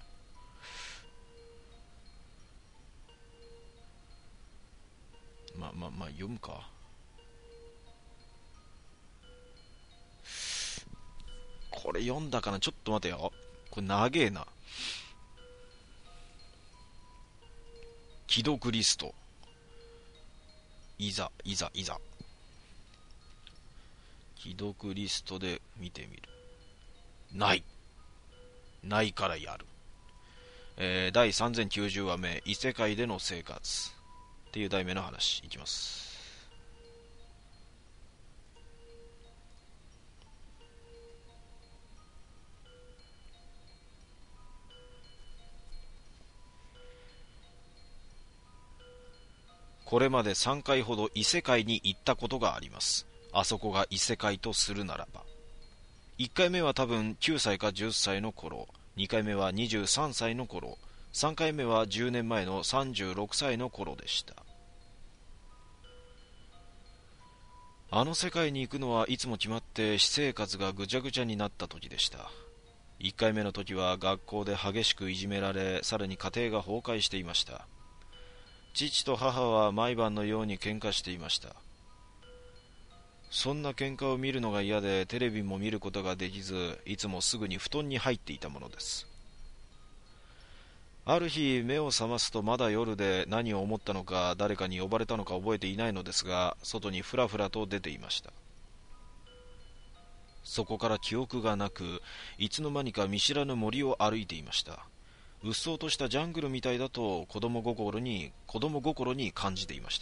まあ読むか。これ読んだかな。ちょっと待てよ。これ長えな。既読リスト。いざ。既読リストで見てみる。ないからやる。第3090話目、異世界での生活っていう題名の話いきます。これまで3回ほど異世界に行ったことがあります。あそこが異世界とするならば。1回目は多分9歳か10歳の頃、2回目は23歳の頃、3回目は10年前の36歳の頃でした。あの世界に行くのはいつも決まって私生活がぐちゃぐちゃになった時でした。1回目の時は学校で激しくいじめられ、さらに家庭が崩壊していました。父と母は毎晩のように喧嘩していました。そんな喧嘩を見るのが嫌でテレビも見ることができず、いつもすぐに布団に入っていたものです。ある日目を覚ますとまだ夜で、何を思ったのか誰かに呼ばれたのか覚えていないのですが、外にふらふらと出ていました。そこから記憶がなく、いつの間にか見知らぬ森を歩いていました。うっそうとしたジャングルみたいだと子供心に感じていました。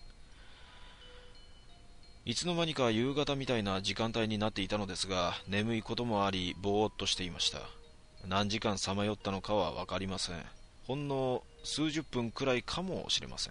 いつの間にか夕方みたいな時間帯になっていたのですが、眠いこともありぼーっとしていました。何時間さまよったのかは分かりません。ほんの数十分くらいかもしれません。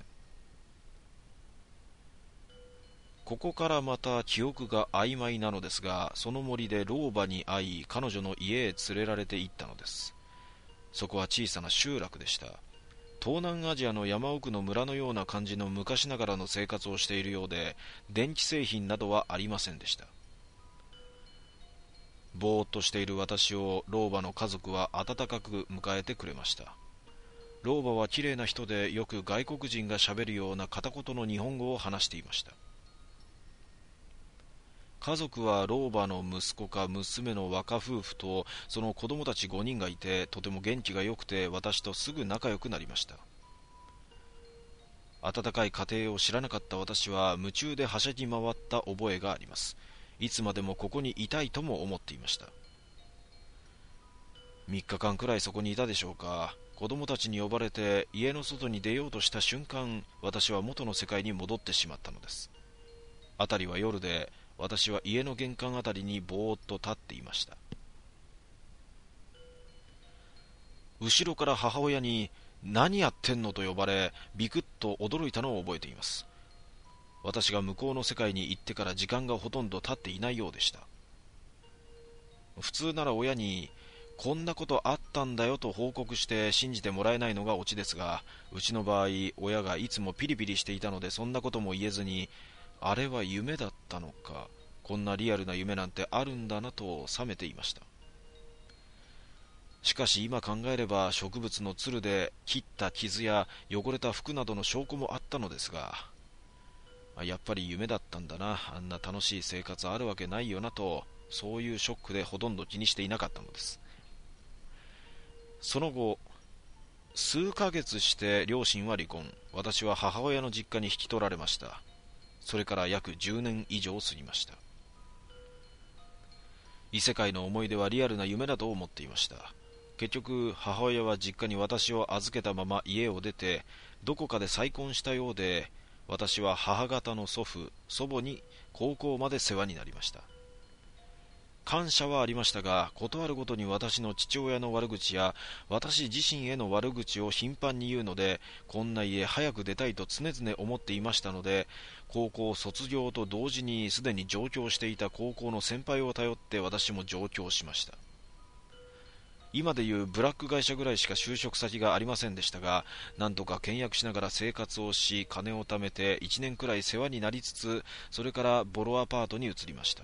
ここからまた記憶が曖昧なのですが、その森で老婆に会い、彼女の家へ連れられて行ったのです。そこは小さな集落でした。東南アジアの山奥の村のような感じの昔ながらの生活をしているようで、電気製品などはありませんでした。ぼーっとしている私を老婆の家族は温かく迎えてくれました。老婆は綺麗な人で、よく外国人がしゃべるような片言の日本語を話していました。家族は老婆の息子か娘の若夫婦とその子供たち5人がいて、とても元気が良くて、私とすぐ仲良くなりました。温かい家庭を知らなかった私は夢中ではしゃぎ回った覚えがあります。いつまでもここにいたいとも思っていました。3日間くらいそこにいたでしょうか。子供たちに呼ばれて家の外に出ようとした瞬間、私は元の世界に戻ってしまったのです。辺りは夜で、私は家の玄関あたりにぼーっと立っていました。後ろから母親に何やってんのと呼ばれ、ビクッと驚いたのを覚えています。私が向こうの世界に行ってから時間がほとんど経っていないようでした。普通なら親にこんなことあったんだよと報告して信じてもらえないのがオチですが、うちの場合親がいつもピリピリしていたので、そんなことも言えずに、あれは夢だったのか、こんなリアルな夢なんてあるんだなと冷めていました。しかし今考えれば、植物のつるで切った傷や汚れた服などの証拠もあったのですが、やっぱり夢だったんだな、あんな楽しい生活あるわけないよなと、そういうショックでほとんど気にしていなかったのです。その後数ヶ月して両親は離婚。私は母親の実家に引き取られました。それから約10年以上過ぎました。異世界の思い出はリアルな夢だと思っていました。結局母親は実家に私を預けたまま家を出て、どこかで再婚したようで、私は母方の祖父祖母に高校まで世話になりました。感謝はありましたが、ことあるごとに私の父親の悪口や私自身への悪口を頻繁に言うので、こんな家早く出たいと常々思っていましたので、高校卒業と同時にすでに上京していた高校の先輩を頼って私も上京しました。 今でいうブラック会社ぐらいしか就職先がありませんでしたが、なんとか倹約しながら生活をし、金を貯めて1年くらい世話になりつつ、それからボロアパートに移りました。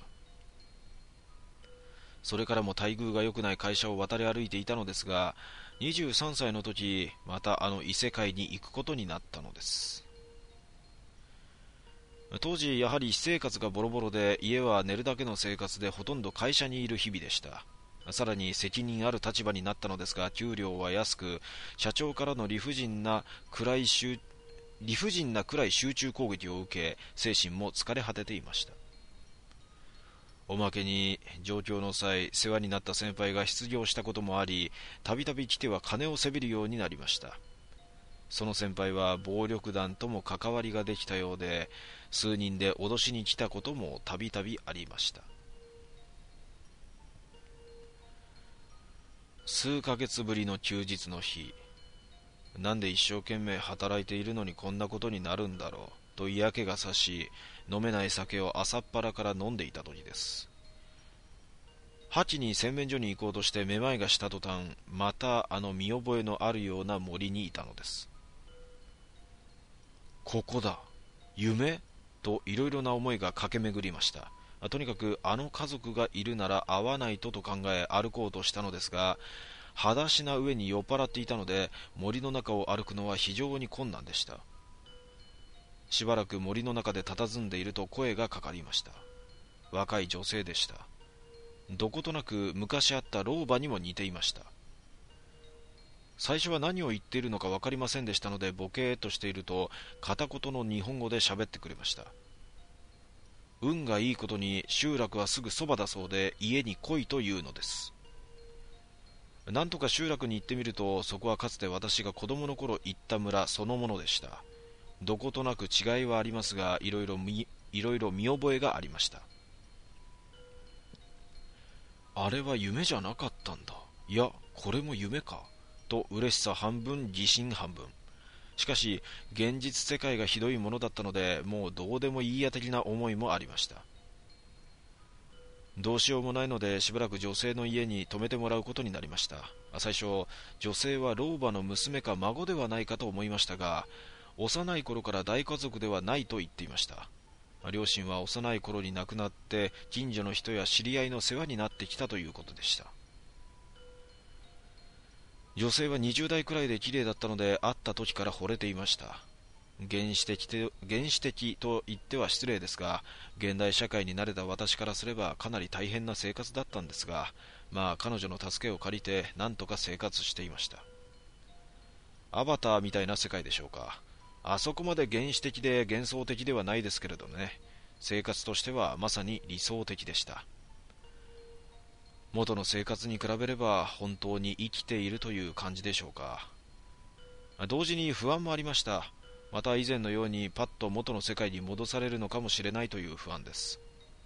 それからも待遇が良くない会社を渡り歩いていたのですが、23歳の時、またあの異世界に行くことになったのです。当時やはり私生活がボロボロで、家は寝るだけの生活でほとんど会社にいる日々でした。さらに責任ある立場になったのですが、給料は安く、社長からの理不尽なくらい集中攻撃を受け、精神も疲れ果てていました。おまけに上京の際、世話になった先輩が失業したこともあり、たびたび来ては金をせびるようになりました。その先輩は暴力団とも関わりができたようで、数人で脅しに来たこともたびたびありました。数ヶ月ぶりの休日の日、なんで一生懸命働いているのにこんなことになるんだろうと嫌気がさし、飲めない酒を朝っぱらから飲んでいた時です。8に洗面所に行こうとしてめまいがした途端、またあの見覚えのあるような森にいたのです。ここだ、夢といろいろな思いが駆け巡りました。とにかくあの家族がいるなら会わないと考え歩こうとしたのですが、裸足な上に酔っ払っていたので、森の中を歩くのは非常に困難でした。しばらく森の中で佇んでいると声がかかりました。若い女性でした。どことなく昔あった老婆にも似ていました。最初は何を言っているのか分かりませんでしたので、ボケーっとしていると片言の日本語で喋ってくれました。運がいいことに集落はすぐそばだそうで、家に来いというのです。なんとか集落に行ってみると、そこはかつて私が子供の頃行った村そのものでした。どことなく違いはありますが、いろいろ見覚えがありました。あれは夢じゃなかったんだ、いやこれも夢かと嬉しさ半分、自信半分。しかし現実世界がひどいものだったので、もうどうでもいいや的な思いもありました。どうしようもないので、しばらく女性の家に泊めてもらうことになりました。最初、女性は老婆の娘か孫ではないかと思いましたが、幼い頃から大家族ではないと言っていました。両親は幼い頃に亡くなって、近所の人や知り合いの世話になってきたということでした。女性は20代くらいで綺麗だったので、会った時から惚れていました。原始的と言っては失礼ですが、現代社会に慣れた私からすればかなり大変な生活だったんですが、彼女の助けを借りてなんとか生活していました。アバターみたいな世界でしょうか。あそこまで原始的で幻想的ではないですけれどね、生活としてはまさに理想的でした。元の生活に比べれば本当に生きているという感じでしょうか。同時に不安もありました。また以前のようにパッと元の世界に戻されるのかもしれないという不安です。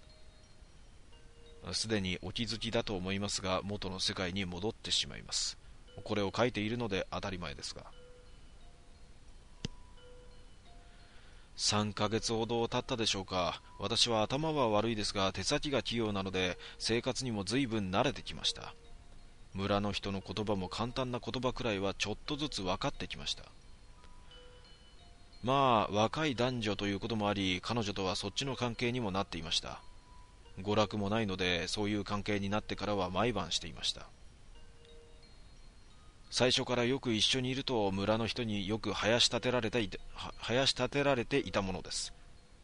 すでにお気づきだと思いますが、元の世界に戻ってしまいます。これを書いているので当たり前ですが。3ヶ月ほど経ったでしょうか。私は頭は悪いですが手先が器用なので、生活にも随分慣れてきました。村の人の言葉も簡単な言葉くらいはちょっとずつ分かってきました。若い男女ということもあり、彼女とはそっちの関係にもなっていました。娯楽もないので、そういう関係になってからは毎晩していました。最初からよく一緒にいると、村の人によく囃し立てられていたものです。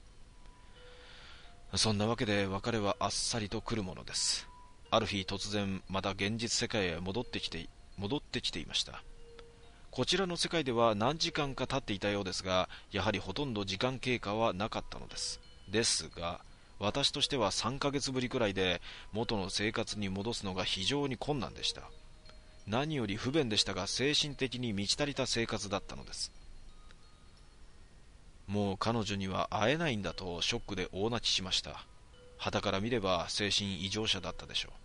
そんなわけで別れはあっさりと来るものです。ある日突然、また現実世界へ戻ってきていました。こちらの世界では何時間か経っていたようですが、やはりほとんど時間経過はなかったのです。ですが、私としては3ヶ月ぶりくらいで、元の生活に戻すのが非常に困難でした。何より不便でしたが、精神的に満ち足りた生活だったのです。もう彼女には会えないんだとショックで大泣きしました。傍から見れば精神異常者だったでしょう。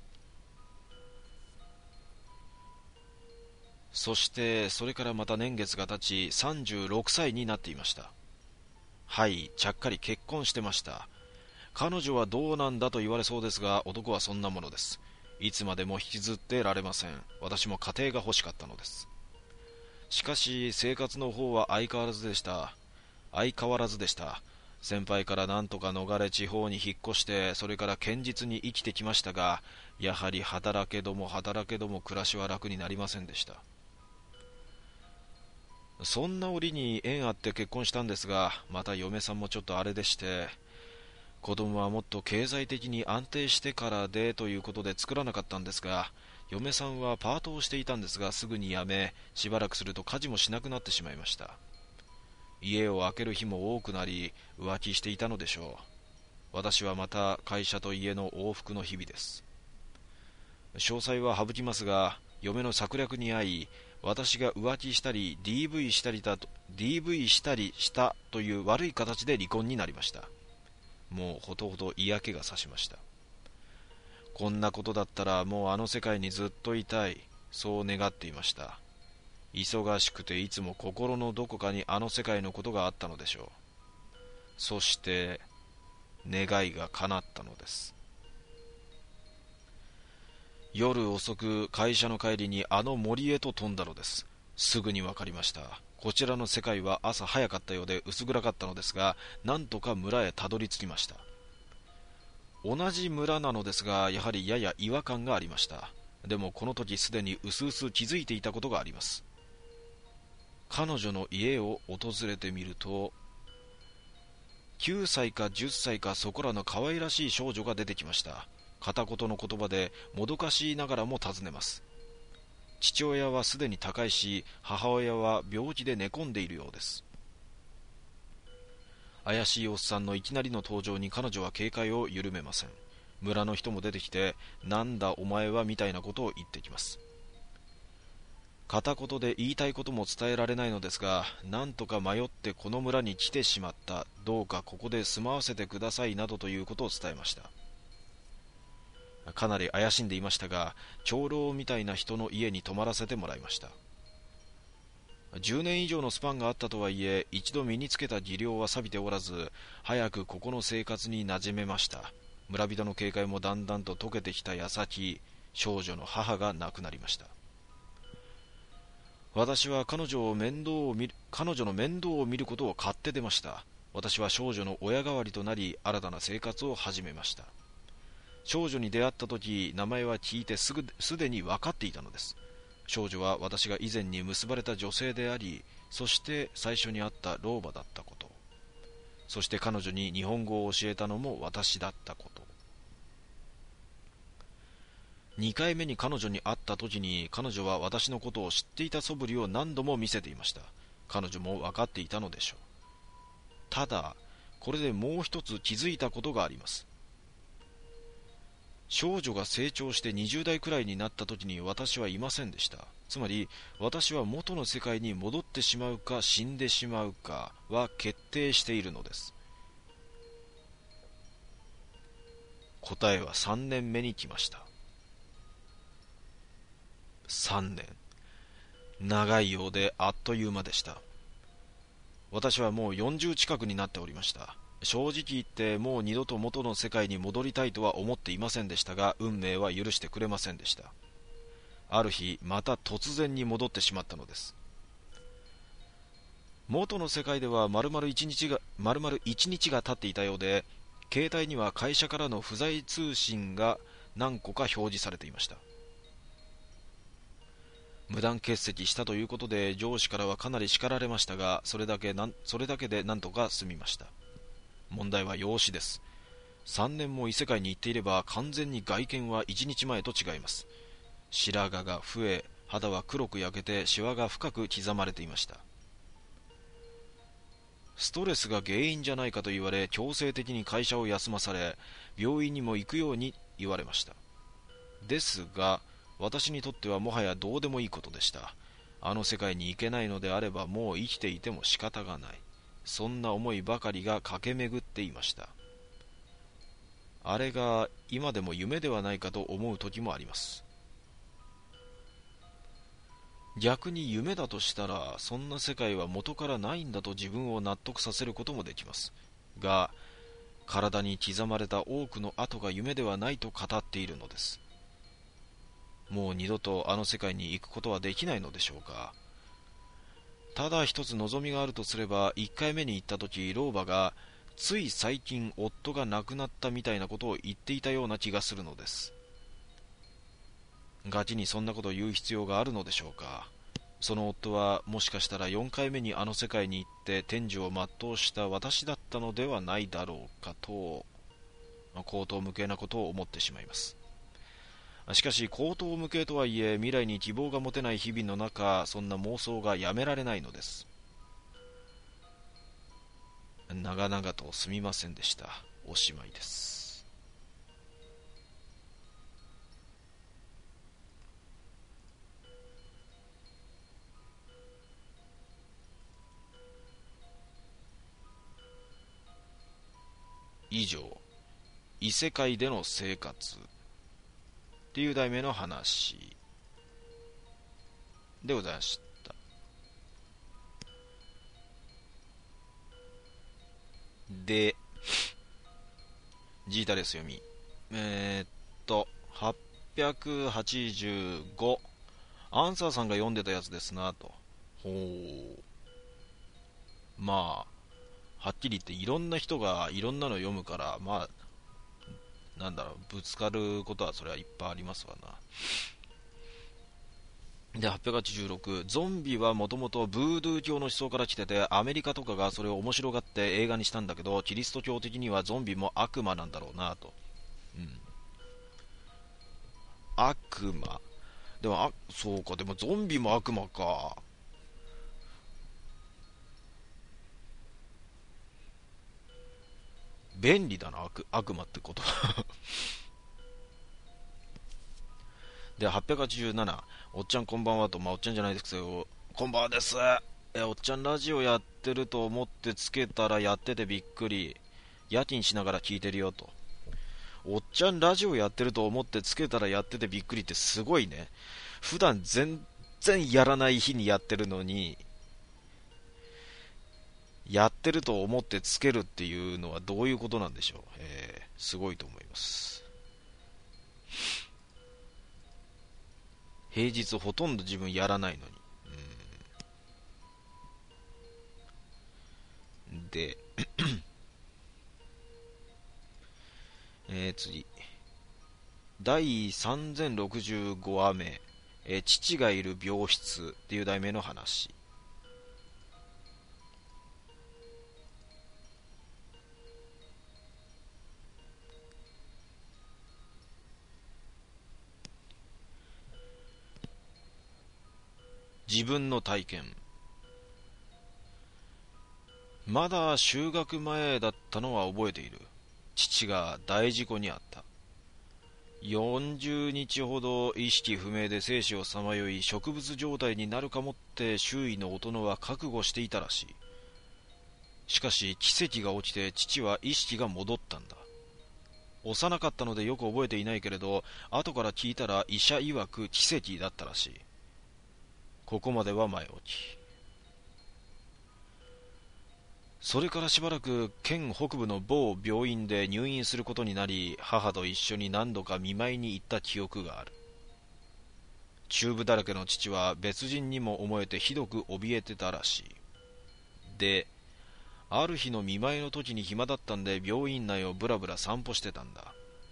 そしてそれからまた年月が経ち、36歳になっていました。はい、ちゃっかり結婚してました。彼女はどうなんだと言われそうですが、男はそんなものです。 いつまでも引きずってられません。私も家庭が欲しかったのです。しかし生活の方は相変わらずでした。先輩から何とか逃れ地方に引っ越して、それから堅実に生きてきましたが、やはり働けども暮らしは楽になりませんでした。そんな折に縁あって結婚したんですが、また嫁さんもちょっとあれでして、子供はもっと経済的に安定してからでということで作らなかったんですが、嫁さんはパートをしていたんですが、すぐに辞め、しばらくすると家事もしなくなってしまいました。家を空ける日も多くなり、浮気していたのでしょう。私はまた会社と家の往復の日々です。詳細は省きますが、嫁の策略に遭い、私が浮気したり DV したりしたという悪い形で離婚になりました。もうほとほと嫌気がさしました。こんなことだったらもうあの世界にずっといたい、そう願っていました。忙しくていつも心のどこかにあの世界のことがあったのでしょう。そして願いが叶ったのです。夜遅く会社の帰りにあの森へと飛んだのです。すぐにわかりました。こちらの世界は朝早かったようで薄暗かったのですが、なんとか村へたどり着きました。同じ村なのですが、やはりやや違和感がありました。でもこの時すでに薄々気づいていたことがあります。彼女の家を訪れてみると、9歳か10歳かそこらの可愛らしい少女が出てきました。片言の言葉でもどかしいながらも尋ねます。父親はすでに他界し、母親は病気で寝込んでいるようです。怪しいおっさんのいきなりの登場に彼女は警戒を緩めません。村の人も出てきて、なんだお前はみたいなことを言ってきます。片言で言いたいことも伝えられないのですが、なんとか迷ってこの村に来てしまった、どうかここで住まわせてくださいなどということを伝えました。かなり怪しんでいましたが、長老みたいな人の家に泊まらせてもらいました。10年以上のスパンがあったとはいえ、一度身につけた技量は錆びておらず、早くここの生活に馴染めました。村人の警戒もだんだんと解けてきた矢先、少女の母が亡くなりました。私は彼女の面倒を見ることを買って出ました。私は少女の親代わりとなり、新たな生活を始めました。少女に出会った時、名前は聞いてすでに分かっていたのです。少女は私が以前に結ばれた女性であり、そして最初に会った老婆だったこと、そして彼女に日本語を教えたのも私だったこと。2回目に彼女に会った時に、彼女は私のことを知っていた素振りを何度も見せていました。彼女も分かっていたのでしょう。ただ、これでもう一つ気づいたことがあります。少女が成長して20代くらいになった時に私はいませんでした。つまり、私は元の世界に戻ってしまうか死んでしまうかは決定しているのです。答えは3年目に来ました。3年。長いようであっという間でした。私はもう40近くになっておりました。正直言ってもう二度と元の世界に戻りたいとは思っていませんでしたが、運命は許してくれませんでした。ある日、また突然に戻ってしまったのです。元の世界では丸々一日が経っていたようで、携帯には会社からの不在通信が何個か表示されていました。無断欠席したということで上司からはかなり叱られましたが、それだけで何とか済みました。問題は養子です。3年も異世界に行っていれば完全に外見は1日前と違います。白髪が増え、肌は黒く焼けてシワが深く刻まれていました。ストレスが原因じゃないかと言われ、強制的に会社を休まされ、病院にも行くように言われました。ですが、私にとってはもはやどうでもいいことでした。あの世界に行けないのであればもう生きていても仕方がない。そんな思いばかりが駆け巡っていました。あれが今でも夢ではないかと思う時もあります。逆に夢だとしたら、そんな世界は元からないんだと自分を納得させることもできます。が、体に刻まれた多くの跡が夢ではないと語っているのです。 もう二度とあの世界に行くことはできないのでしょうか。ただ一つ望みがあるとすれば、1回目に行った時、老婆がつい最近夫が亡くなったみたいなことを言っていたような気がするのです。ガチにそんなことを言う必要があるのでしょうか。その夫はもしかしたら4回目にあの世界に行って天寿を全うした私だったのではないだろうかと、荒唐無稽なことを思ってしまいます。しかし荒唐無稽とはいえ、未来に希望が持てない日々の中、そんな妄想がやめられないのです。長々とすみませんでした。おしまいです。以上、異世界での生活っていう題名の話でございました。で、ジータレス読み。885。アンサーさんが読んでたやつですなと。ほう。まあ、はっきり言っていろんな人がいろんなの読むから、まあ、ぶつかることはそれはいっぱいありますわな。で、886、ゾンビはもともとブードゥー教の思想から来てて、アメリカとかがそれを面白がって映画にしたんだけど、キリスト教的にはゾンビも悪魔なんだろうなと。うん。悪魔。でも、そうか、でもゾンビも悪魔か。便利だな、悪魔ってことは。で、887、おっちゃんこんばんはと、おっちゃんじゃないですけど、こんばんはです。おっちゃんラジオやってると思ってつけたらやっててびっくり。夜勤しながら聞いてるよと。おっちゃんラジオやってると思ってつけたらやっててびっくりってすごいね。普段全然やらない日にやってるのに、やってると思ってつけるっていうのはどういうことなんでしょう。すごいと思います。平日ほとんど自分やらないのに。で、次。第3065話目、父がいる病室っていう題名の話。自分の体験。まだ就学前だったのは覚えている。父が大事故にあった。40日ほど意識不明で生死をさまよい、植物状態になるかもって周囲の大人は覚悟していたらしい。しかし奇跡が起きて父は意識が戻ったんだ。幼かったのでよく覚えていないけれど、後から聞いたら医者曰く奇跡だったらしい。ここまでは前置き。それからしばらく県北部の某病院で入院することになり、母と一緒に何度か見舞いに行った記憶がある。チューブだらけの父は別人にも思えてひどく怯えてたらしい。で、ある日の見舞いの時に暇だったんで病院内をぶらぶら散歩してたんだ。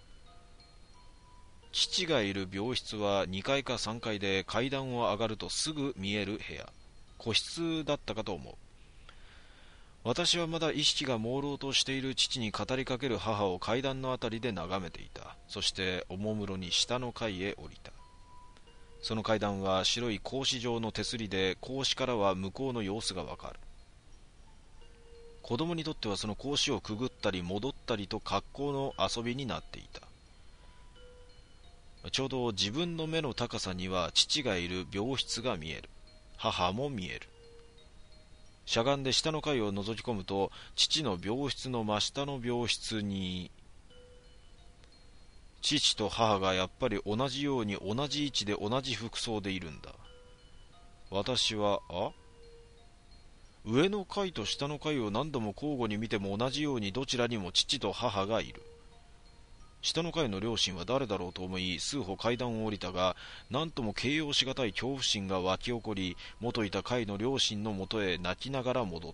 父がいる病室は2階か3階で、階段を上がるとすぐ見える部屋。個室だったかと思う。私はまだ意識が朦朧としている父に語りかける母を階段のあたりで眺めていた。そしておもむろに下の階へ降りた。その階段は白い格子状の手すりで、格子からは向こうの様子がわかる。子供にとってはその格子をくぐったり戻ったりと格好の遊びになっていた。ちょうど自分の目の高さには父がいる病室が見える。母も見える。しゃがんで下の階を覗き込むと、父の病室の真下の病室に、父と母がやっぱり同じように同じ位置で同じ服装でいるんだ。私は、上の階と下の階を何度も交互に見ても同じようにどちらにも父と母がいる。 下の階の両親は誰だろうと思い、数歩階段を降りたが、何とも形容しがたい恐怖心が湧き起こり、元いた階の両親のもとへ泣きながら戻った。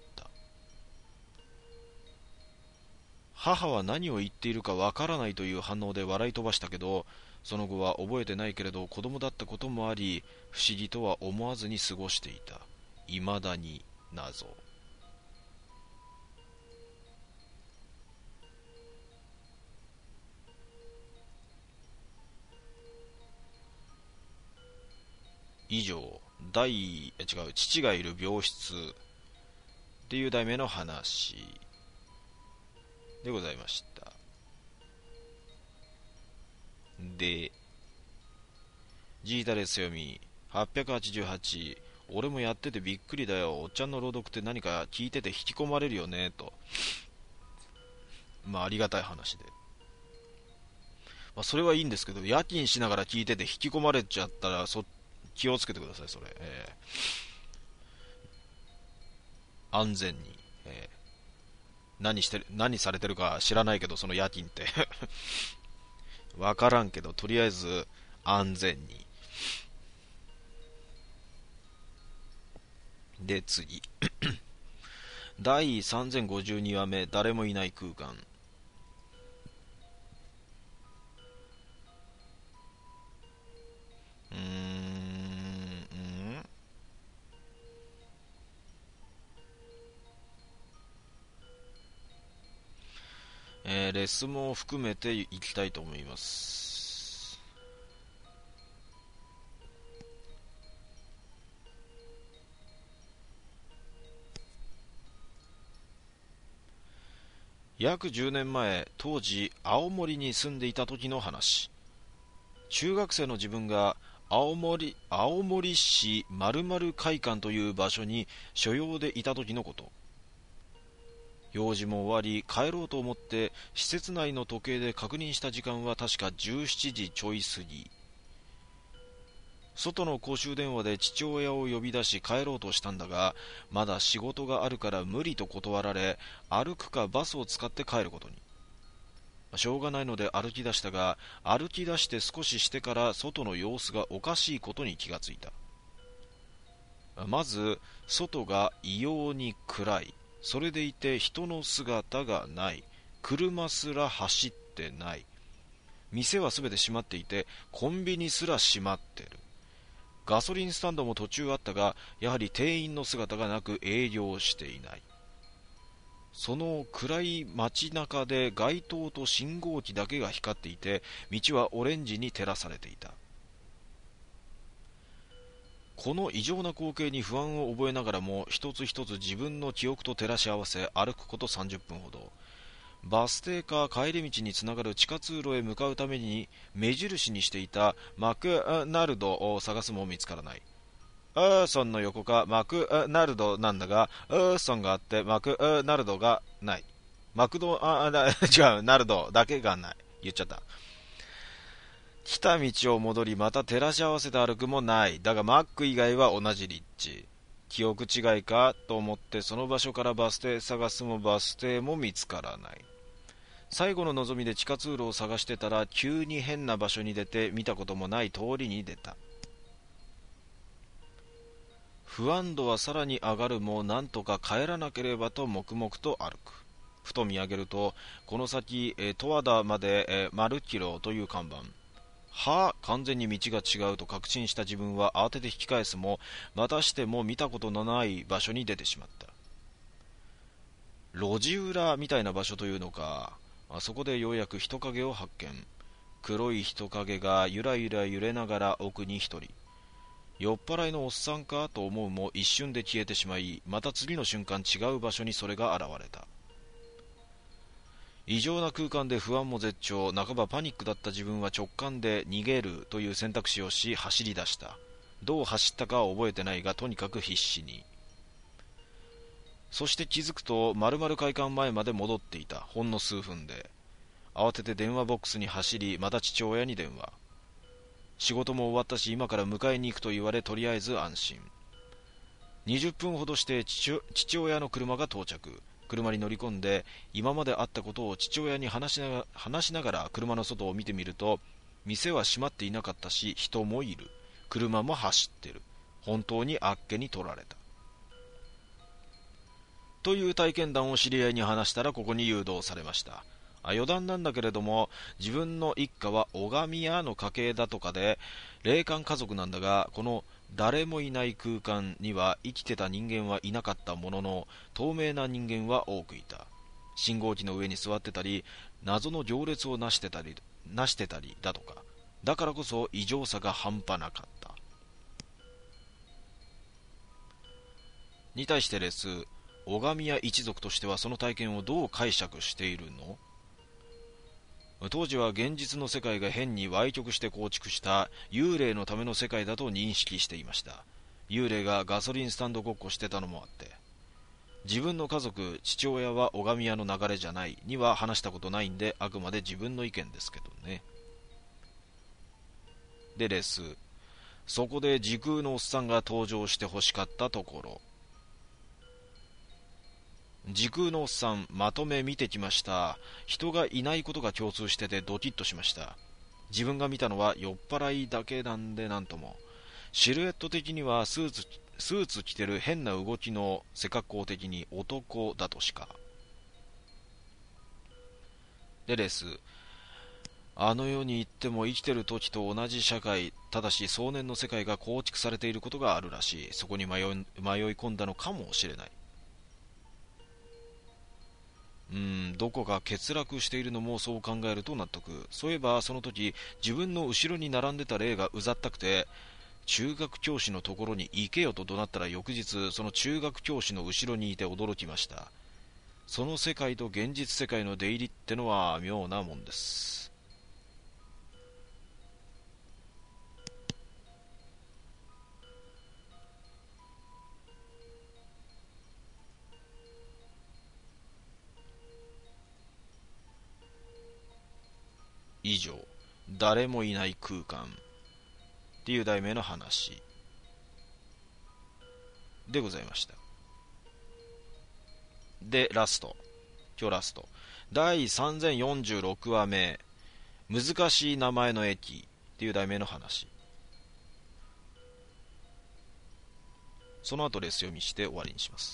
母は何を言っているかわからないという反応で笑い飛ばしたけど、その後は覚えてないけれど子供だったこともあり、不思議とは思わずに過ごしていた。未だに謎。以上、父がいる病室っていう題名の話でございました。で、ジータレス読み888。俺もやっててびっくりだよ。おっちゃんの朗読って何か聞いてて引き込まれるよねと。ありがたい話で。それはいいんですけど、夜勤しながら聞いてて引き込まれちゃったら気をつけてください、それ。安全に。何されてるか知らないけど、その夜勤って。わからんけど、とりあえず安全に。で、次。第3052話目、誰もいない空間。レスも含めていきたいと思います。約10年前、当時青森に住んでいた時の話。中学生の自分が青森市〇〇会館という場所に所用でいた時のこと。用事も終わり帰ろうと思って施設内の時計で確認した時間は確か17時ちょい過ぎ。外の公衆電話で父親を呼び出し帰ろうとしたんだが、まだ仕事があるから無理と断られ、歩くかバスを使って帰ることに。しょうがないので歩き出したが、歩き出して少ししてから外の様子がおかしいことに気がついた。まず外が異様に暗い。それでいて人の姿がない。車すら走ってない。店はすべて閉まっていて、コンビニすら閉まってる。ガソリンスタンドも途中あったが、やはり店員の姿がなく営業していない。その暗い街中で街灯と信号機だけが光っていて、道はオレンジに照らされていた。この異常な光景に不安を覚えながらも、一つ一つ自分の記憶と照らし合わせ歩くこと30分ほど。バス停か帰り道につながる地下通路へ向かうために目印にしていたマクナルドを探すも見つからない。ウーソンの横かマクナルドなんだが、ウーソンがあってマクナルドがない。違う、ナルドだけがない。言っちゃった。来た道を戻りまた照らし合わせて歩くもない。だがマック以外は同じ立地。記憶違いかと思ってその場所からバス停探すもバス停も見つからない。最後の望みで地下通路を探してたら急に変な場所に出て見たこともない通りに出た。不安度はさらに上がるもなんとか帰らなければと黙々と歩く。ふと見上げるとこの先十和田まで丸キロという看板。完全に道が違うと確信した自分は慌てて引き返すもまたしても見たことのない場所に出てしまった。路地裏みたいな場所というのか。そこでようやく人影を発見。黒い人影がゆらゆら揺れながら奥に一人。酔っ払いのおっさんかと思うも一瞬で消えてしまい、また次の瞬間違う場所にそれが現れた。異常な空間で不安も絶頂、半ばパニックだった自分は直感で逃げるという選択肢をし走り出した。どう走ったかは覚えてないがとにかく必死に。そして気づくと丸々会館前まで戻っていた。ほんの数分で慌てて電話ボックスに走り、また父親に電話。仕事も終わったし今から迎えに行くと言われ、とりあえず安心。20分ほどして父親の車が到着。 車に乗り込んで今まであったことを父親に話しながら車の外を見てみると、店は閉まっていなかったし、人もいる。車も走ってる。本当にあっけに取られた。という体験談を知り合いに話したら、ここに誘導されました。余談なんだけれども、自分の一家は拝屋の家系だとかで霊感家族なんだが、この誰もいない空間には生きてた人間はいなかったものの、透明な人間は多くいた。信号機の上に座ってたり、謎の行列をなしてたりだとか、だからこそ異常さが半端なかった。に対してレス、拝屋一族としてはその体験をどう解釈しているの？当時は現実の世界が変に歪曲して構築した幽霊のための世界だと認識していました。幽霊がガソリンスタンドごっこしてたのもあって、自分の家族、父親は拝屋の流れじゃないには話したことないんで、あくまで自分の意見ですけどね。でレス、そこで時空のおっさんが登場して欲しかったところ。時空のおっさん、まとめ見てきました。人がいないことが共通しててドキッとしました。自分が見たのは酔っ払いだけなんでなんとも。シルエット的にはスーツ着てる変な動きの背格好的に男だとしか。でレス、あの世に行っても生きてる時と同じ社会、ただし壮年の世界が構築されていることがあるらしい。そこに迷い込んだのかもしれない。どこか欠落しているのもそう考えると納得。そういえばその時、自分の後ろに並んでた霊がうざったくて、中学教師のところに行けよと怒鳴ったら、翌日その中学教師の後ろにいて驚きました。その世界と現実世界の出入りってのは妙なもんです。以上、誰もいない空間っていう題名の話でございました。で今日ラスト、第3046話目、難しい名前の駅っていう題名の話。その後レス読みして終わりにします。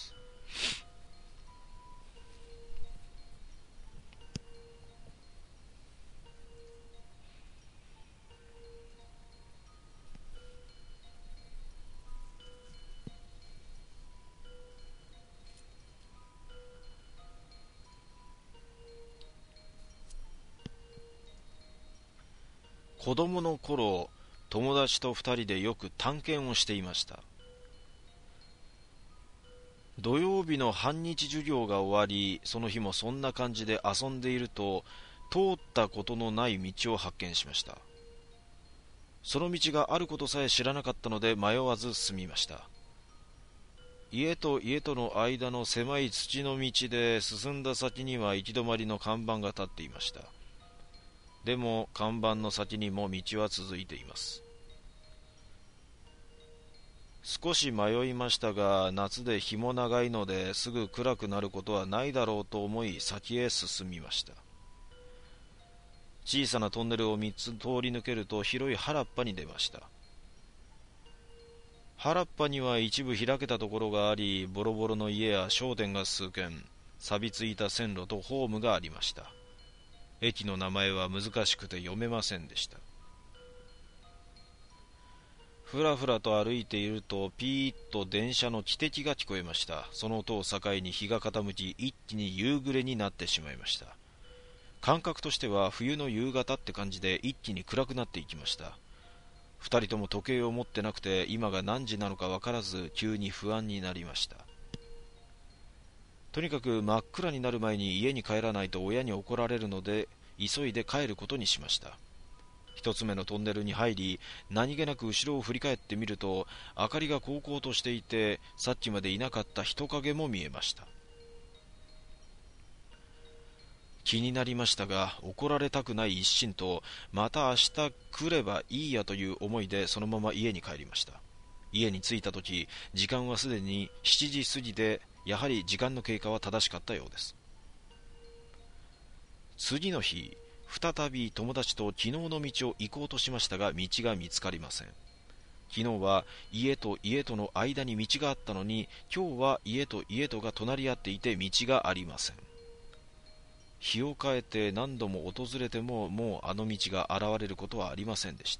子供の頃、友達と2人でよく探検をしていました。土曜日の半日授業が終わり、その日もそんな感じで遊んでいると、通ったことのない道を発見しました。その道があることさえ知らなかったので迷わず進みました。家と家との間の狭い土の道で進んだ先には行き止まりの看板が立っていました。でも看板の先にも道は続いています。少し迷いましたが、夏で日も長いのですぐ暗くなることはないだろうと思い、先へ進みました。小さなトンネルを3つ通り抜けると広い原っぱに出ました。原っぱには一部開けたところがあり、ボロボロの家や商店が数軒、錆びついた線路とホームがありました。駅の名前は難しくて読めませんでした。ふらふらと歩いていると、ピーッと電車の汽笛が聞こえました。その音を境に日が傾き、一気に夕暮れになってしまいました。感覚としては冬の夕方って感じで一気に暗くなっていきました。二人とも時計を持ってなくて、今が何時なのか分からず、急に不安になりました。とにかく真っ暗になる前に家に帰らないと親に怒られるので、急いで帰ることにしました。一つ目のトンネルに入り、何気なく後ろを振り返ってみると、明かりがこうこうとしていて、さっきまでいなかった人影も見えました。気になりましたが、怒られたくない一心と、また明日来ればいいやという思いでそのまま家に帰りました。家に着いた時、時間はすでに7時過ぎで、 やはり時間の経過は正しかったようです。次の日、再び友達と昨日の道を行こうとしましたが、道が見つかりません。昨日は家と家との間に道があったのに、今日は家と家とが隣り合っていて道がありません。日を変えて何度も訪れても、もうあの道が現れることはありませんでした。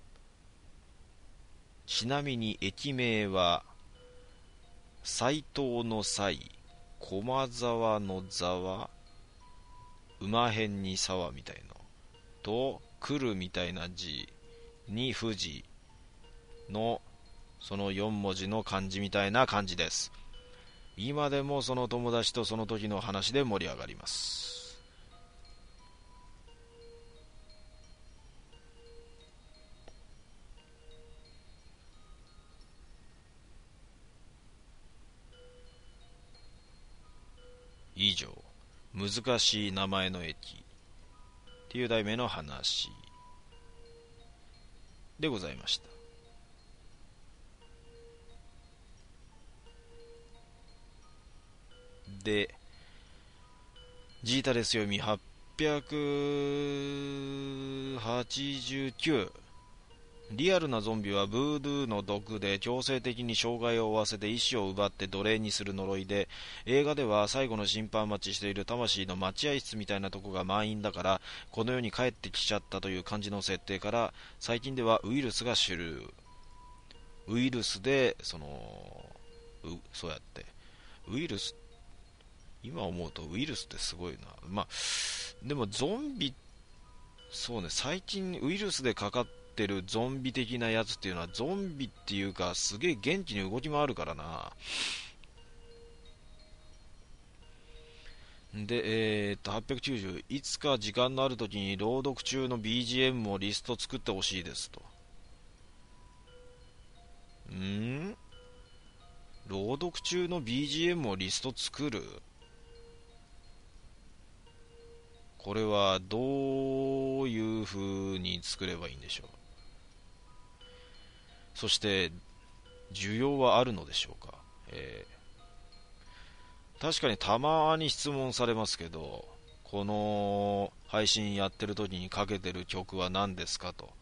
ちなみに駅名は斎藤の斎、駒沢の沢、馬辺に沢みたいなと来るみたいな字に富士のその4文字の漢字みたいな感じです。今でもその友達とその時の話で盛り上がります。以上、難しい名前の駅っていう題名の話でございました。で、ジータレス読み889。リアルなゾンビはブードゥーの毒で強制的に障害を負わせて意志を奪って奴隷にする呪いで、映画では最後の審判待ちしている魂の待合室みたいなとこが満員だからこの世に帰ってきちゃったという感じの設定から、最近ではウイルスが主流。ウイルスでそうやってウイルス、今思うとウイルスってすごいな。まあでもゾンビ、そうね、最近ウイルスでかかってるゾンビ的なやつっていうのはゾンビっていうかすげえ元気に動き回るからな。で、890、いつか時間のある時に朗読中の BGM をリスト作ってほしいですと。朗読中の BGM をリスト作る？これはどういう風に作ればいいんでしょう。そして需要はあるのでしょうか。確かにたまに質問されますけど、この配信やってる時にかけてる曲は何ですかと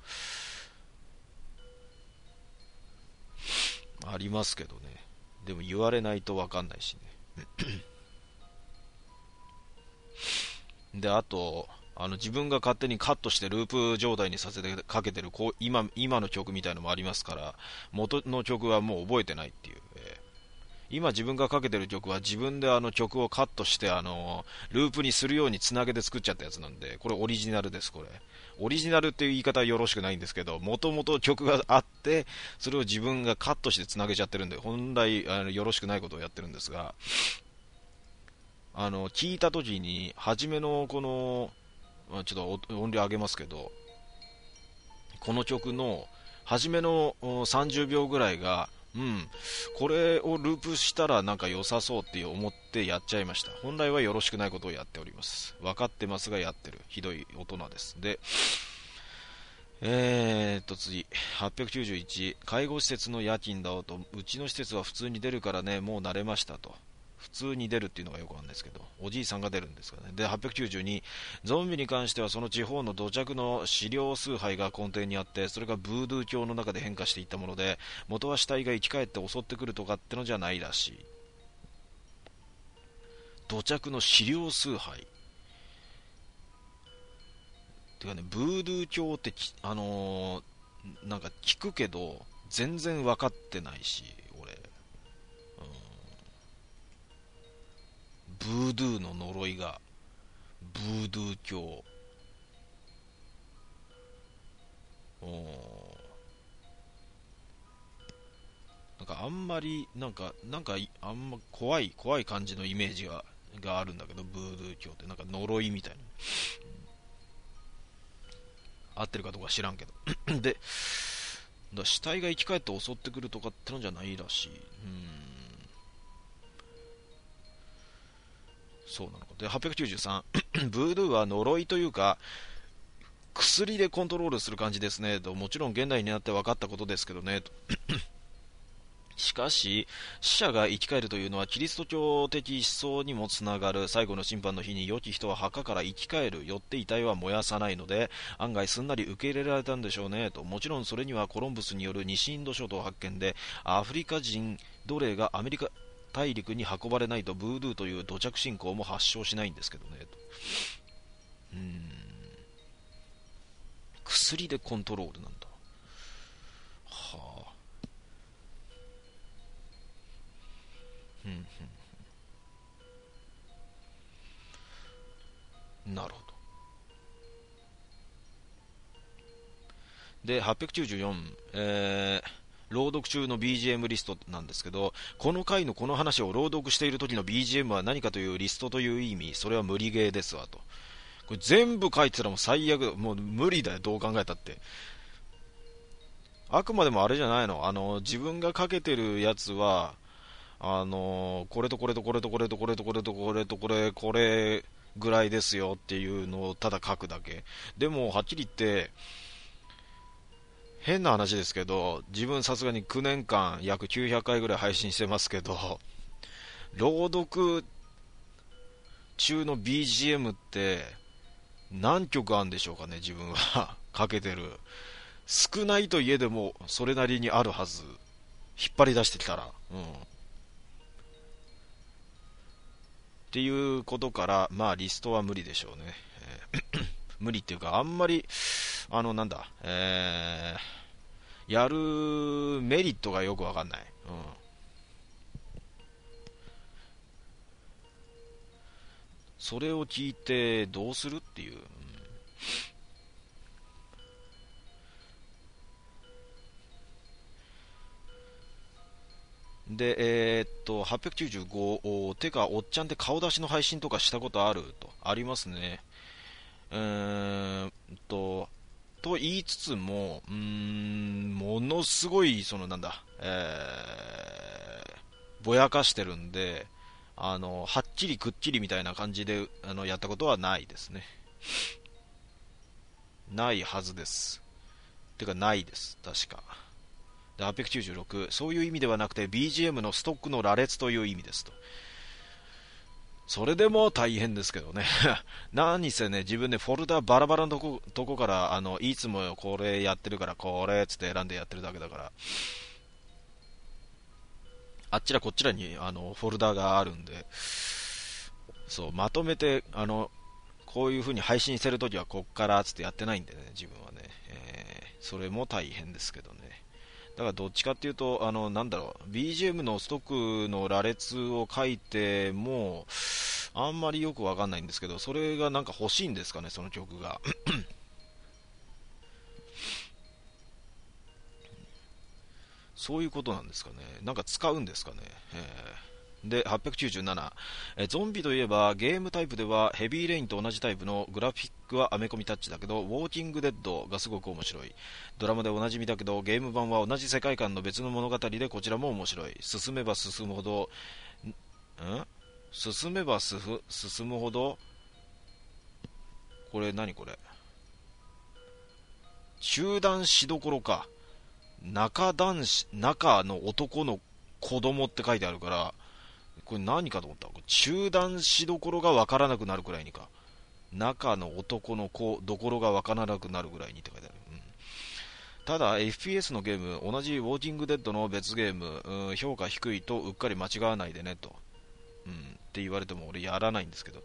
ありますけどね。でも言われないと分かんないしね。で、あと自分が勝手にカットしてループ状態にさせてかけてる今の曲みたいのもありますから、元の曲はもう覚えてないっていう、今自分がかけてる曲は自分で曲をカットしてループにするようにつなげて作っちゃったやつなんで、これオリジナルです。これオリジナルっていう言い方はよろしくないんですけど、もともと曲があってそれを自分がカットしてつなげちゃってるんで、本来よろしくないことをやってるんですが、聞いた時に初めのこのちょっと音量上げますけど、この曲の初めの30秒ぐらいが、これをループしたらなんか良さそうって思ってやっちゃいました。本来はよろしくないことをやっております。分かってますがやってる。ひどい大人です。で、次、891、介護施設の夜勤だと、うちの施設は普通に出るからね、もう慣れましたと。普通に出るっていうのがよくわかんないですけど、おじいさんが出るんですかね。で、892、ゾンビに関してはその地方の土着の資料崇拝が根底にあって、それがブードゥー教の中で変化していったもので、元は死体が生き返って襲ってくるとかってのじゃないらしい。土着の資料崇拝てかね、ブードゥー教ってなんか聞くけど全然分かってないし、俺、ブードゥーの呪いがブードゥー教、なんかあんまりあんま怖い感じのイメージがあるんだけど、ブードゥー教ってなんか呪いみたいな、合ってるかどうか知らんけどで、死体が生き返って襲ってくるとかってのじゃないらしい。そうなのか。で、893ブードゥーは呪いというか薬でコントロールする感じですねと。もちろん現代になって分かったことですけどねとしかし、死者が生き返るというのはキリスト教的思想にもつながる。最後の審判の日に良き人は墓から生き返る。よって遺体は燃やさないので、案外すんなり受け入れられたんでしょうねと。もちろんそれにはコロンブスによる西インド諸島発見で、アフリカ人奴隷がアメリカ大陸に運ばれないとブードゥーという土着信仰も発祥しないんですけどねと。薬でコントロールなんだ。はあ。なるほど。で、894、朗読中の BGM リストなんですけど、この回のこの話を朗読している時の BGM は何かというリストという意味、それは無理ゲーですわと。これ全部書いてたらもう最悪、もう無理だよ、どう考えたって。あくまでもあれじゃないの、自分がかけてるやつは、これとこれとこれとこれとこれとこれとこれとこれ、これぐらいですよっていうのをただ書くだけ。でも、はっきり言って、変な話ですけど、自分さすがに9年間約900回ぐらい配信してますけど、朗読中の BGM って何曲あるんでしょうかね、自分はかけてる。少ないといえでもそれなりにあるはず。引っ張り出してきたら。っていうことから、まあリストは無理でしょうね。無理っていうか、あんまり、なんだ、やるメリットがよくわかんない。それを聞いてどうするっていう。で、895、てか、おっちゃんって顔出しの配信とかしたことあると。ありますね。と言いつつも、ものすごい、なんだ、ぼやかしてるんで、はっきりくっきりみたいな感じで、やったことはないですね。ないはずです。てか、ないです。確か。で、896、そういう意味ではなくて、BGM のストックの羅列という意味ですと。それでも大変ですけどね。何せね、自分でフォルダバラバラのとこから、いつもこれやってるから、これっつって選んでやってるだけだから、あっちらこっちらに、フォルダがあるんで、そう、まとめて、こういう風に配信してるときはこっからつってやってないんでね、自分はね。それも大変ですけどね。だからどっちかっていうと、なんだろう、BGM のストックの羅列を書いても、あんまりよくわかんないんですけど、それがなんか欲しいんですかね、その曲が。そういうことなんですかね。なんか使うんですかね。で、897、ゾンビといえばゲームタイプではヘビーレインと同じタイプのグラフィックはアメコミタッチだけど、ウォーキングデッドがすごく面白い。ドラマでおなじみだけど、ゲーム版は同じ世界観の別の物語でこちらも面白い。進めば進むほど、進めば進むほど、これ何これ、中断しどころか。中の男の子供って書いてあるから、これ何かと思った。中断しどころがわからなくなるくらいにか。中の男の子どころがわからなくなるぐらいにって書いてある。ただ、FPS のゲーム、同じウォーキングデッドの別ゲーム、評価低いとうっかり間違わないでねと。って言われても俺やらないんですけど。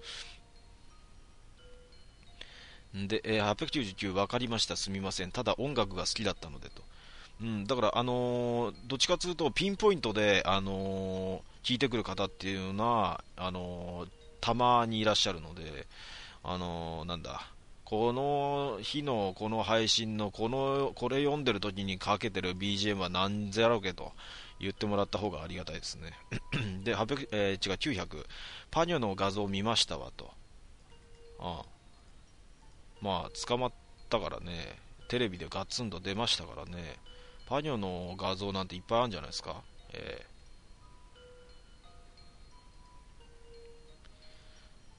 で、899分かりました、すみません。ただ音楽が好きだったのでと。だから、どっちかというと、ピンポイントで、聞いてくる方っていうのは、たまにいらっしゃるので、なんだ、この日のこの配信のこれ読んでる時にかけてる BGM は何ぜやろうけと言ってもらった方がありがたいですね。で、800、違う、900、パニョの画像見ましたわと。ああ、まあ、捕まったからね、テレビでガツンと出ましたからね。パニョの画像なんていっぱいあるんじゃないですか。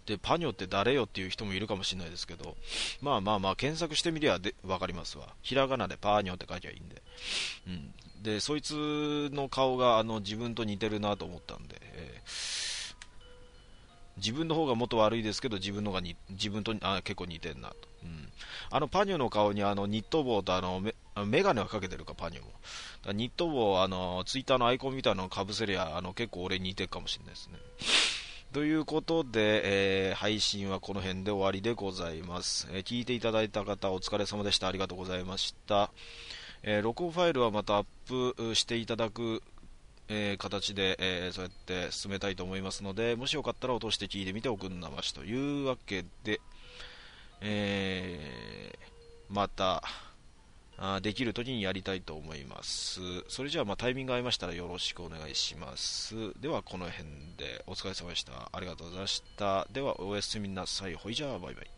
で、パニョって誰よっていう人もいるかもしれないですけど、まあまあまあ、検索してみりゃわかりますわ。ひらがなでパーニョって書いてあいいんで。うん。で、そいつの顔が自分と似てるなと思ったんで、自分の方がもっと悪いですけど、自分と結構似てるなと。うん。パニョの顔にニット帽とメガネはかけてるか、パニョも。だからニット帽、ツイッターのアイコンみたいなのかぶせりゃ、結構俺似てるかもしれないですね。ということで、配信はこの辺で終わりでございます。聞いていただいた方お疲れ様でした。ありがとうございました。録音ファイルはまたアップしていただく、形で、そうやって進めたいと思いますので、もしよかったら落として聞いてみておくんなましというわけで、またできる時にやりたいと思います。それじゃあ、タイミング合いましたらよろしくお願いします。ではこの辺でお疲れ様でした。ありがとうございました。ではおやすみなさい。ほいじゃあバイバイ。